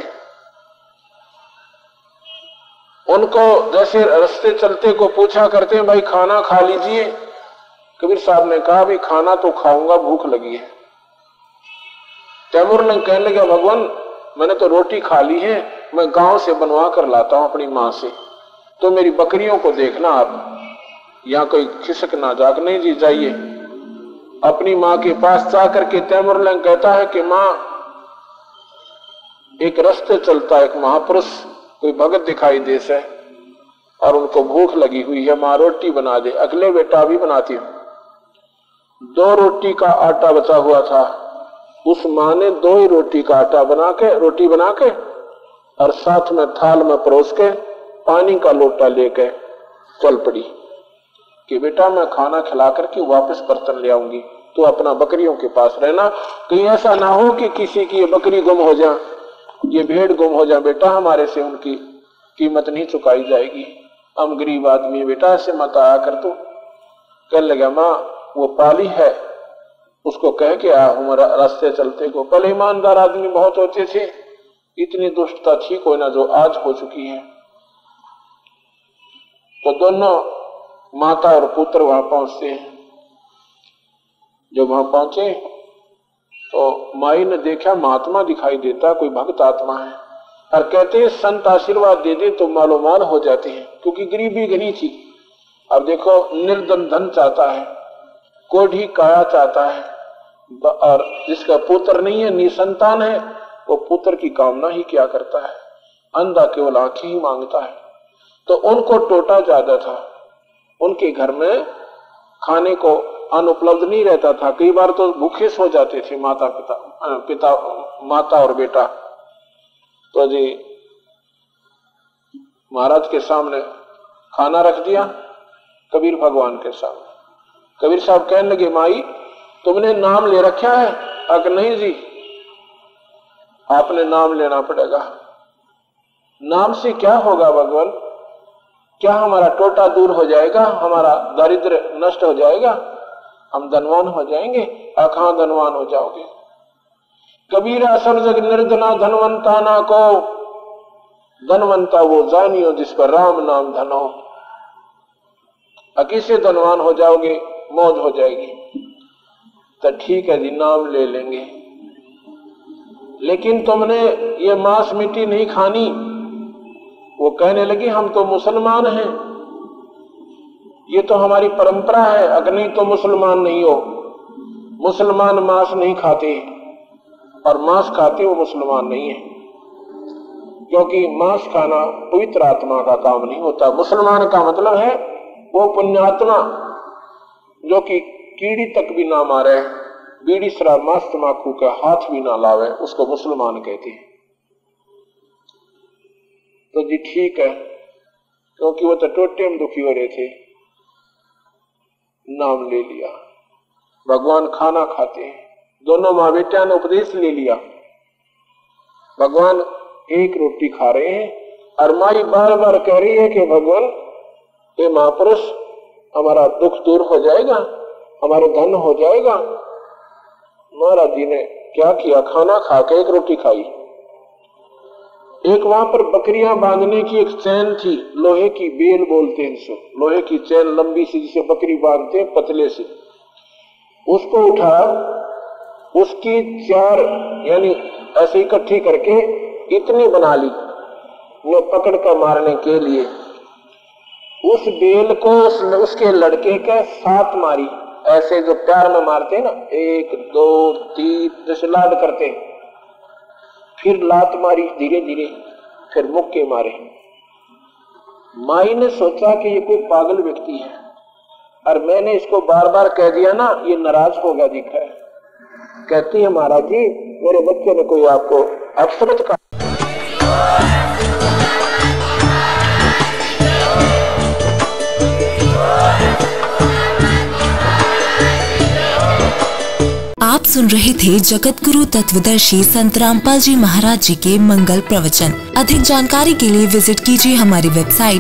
उनको जैसे रास्ते चलते को पूछा करते हैं, भाई खाना खा लीजिए। कबीर साहब ने कहा, भी खाना तो खाऊंगा, भूख लगी है। तैमूरलंग कहने लगा, भगवान मैंने तो रोटी खा ली है, मैं गांव से बनवा कर लाता हूं अपनी मां से, तो मेरी बकरियों को देखना आप, यहां कोई खिसक ना जाग। नहीं जी, जाइए। अपनी मां के पास जाकर के तैमूरलंग कहता है कि मां, एक रास्ते चलता एक महापुरुष, कोई भगत दिखाई दे से, और उनको भूख लगी हुई है, मां रोटी बना दे। अगले बेटा भी बनाती हूं। 2 रोटी का आटा बचा हुआ था। उस मां ने 2 ही रोटी का आटा रोटी बना के और साथ में थाल में परोस के पानी का लोटा लेके चल पड़ी कि बेटा मैं खाना खिला करके वापस बर्तन ले आऊंगी, तो अपना बकरियों के पास रहना, कहीं ऐसा ना हो कि किसी की ये बकरी गुम हो जाए, ये भेड़ गुम हो जाए, बेटा हमारे से उनकी कीमत नहीं चुकाई जाएगी, हम गरीब आदमी है, बेटा ऐसे मत आया कर। तो कहने लगा, मां वो पाली है, उसको कह के आया हूं रास्ते चलते को। पहले ईमानदार आदमी बहुत होते थे, इतनी दुष्टता थी कोई ना जो आज हो चुकी है। तो दोनों माता और पुत्र वहां पहुंचते हैं। जब वहां पहुंचे तो माई ने देखा महात्मा दिखाई देता, कोई भक्त आत्मा है, और कहते हैं संत आशीर्वाद दे दे तो मालो माल हो जाते हैं, क्योंकि गरीबी घनी थी। अब देखो, निर्धन धन चाहता है, कोढ़ी काया चाहता है, और जिसका पुत्र नहीं है, निसंतान है, वो पुत्र की कामना ही क्या करता है, अंधा केवल आंखें ही मांगता है। तो उनको टोटा ज्यादा था, उनके घर में खाने को अन्न उपलब्ध नहीं रहता था, कई बार तो भूखे सो जाते थे माता और बेटा। तो जी महाराज के सामने खाना रख दिया, कबीर भगवान के सामने। कबीर साहब कहने लगे, माई तुमने नाम ले रखा है? अगर नहीं जी, आपने नाम लेना पड़ेगा। नाम से क्या होगा भगवान? क्या हमारा टोटा दूर हो जाएगा, हमारा दारिद्र्य नष्ट हो जाएगा, हम धनवान हो जाएंगे? कहाँ धनवान हो जाओगे? कबीरा सब जग निर्धना धनवंता ना को, धनवंता वो जानियो जिस पर राम नाम धनो। किससे धनवान हो जाओगे? मौज हो जाएगी। तो ठीक है जी, नाम ले लेंगे, लेकिन तुमने ये मांस मिट्टी नहीं खानी। वो कहने लगी हम तो मुसलमान हैं, ये तो हमारी परंपरा है। अगर नहीं तो मुसलमान नहीं हो। मुसलमान मांस नहीं खाते और मांस खाते वो मुसलमान नहीं है, क्योंकि मांस खाना पवित्र आत्मा का काम नहीं होता। मुसलमान का मतलब है वो पुण्यात्मा जो कि कीड़ी तक भी ना मारे, बीड़ी शराब मांस तंबाकू का हाथ भी ना लावे, उसको मुसलमान कहते हैं। तो जी ठीक है, क्योंकि वो तो टोटे में दुखी हो रहे थे, नाम ले लिया। भगवान खाना खाते हैं, दोनों माँ बेटिया ने उपदेश ले लिया। भगवान एक रोटी खा रहे हैं और माई बार बार कह रही है कि भगवान ये महापुरुष हमारा दुख दूर हो जाएगा, हमारे धन हो जाएगा। महाराज जी ने क्या किया, खाना खा के एक रोटी खाई। एक वहां पर बकरियां बांधने की एक चैन थी, लोहे की बेल बोलते हैं इसको, लोहे की चैन लंबी सी जिसे बकरी बांधते हैं पतले से, उसको उठा, उसकी चार यानी ऐसे इकट्ठी करके इतनी बना ली वो पकड़ कर मारने के लिए। उस बेल को उसके लड़के के साथ मारी, ऐसे जो प्यार में मारते ना, 1 2 3 जैसे लाड करते। फिर लात मारी धीरे धीरे, फिर मुक्के मारे। माई ने सोचा कि ये कोई पागल व्यक्ति है और मैंने इसको बार बार कह दिया ना, ये नाराज होगा दिखा है। कहती है महाराज जी मेरे बच्चे ने कोई आपको अपशब्द कहा। आप सुन रहे थे जगत गुरु तत्वदर्शी संत रामपाल जी महाराज जी के मंगल प्रवचन। अधिक जानकारी के लिए विजिट कीजिए हमारी वेबसाइट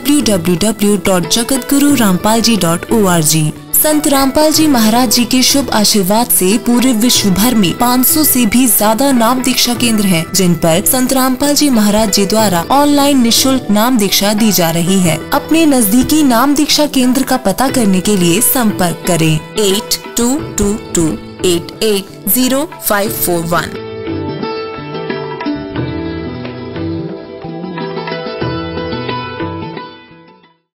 www.jagatgururampalji.org। संत रामपाल जी महाराज जी के शुभ आशीर्वाद से पूरे विश्व भर में 500 से भी ज्यादा नाम दीक्षा केंद्र हैं, जिन पर संत रामपाल जी महाराज जी द्वारा ऑनलाइन निशुल्क नाम दीक्षा दी जा रही है। अपने नजदीकी नाम दीक्षा केंद्र का पता करने के लिए संपर्क करें 8222880541।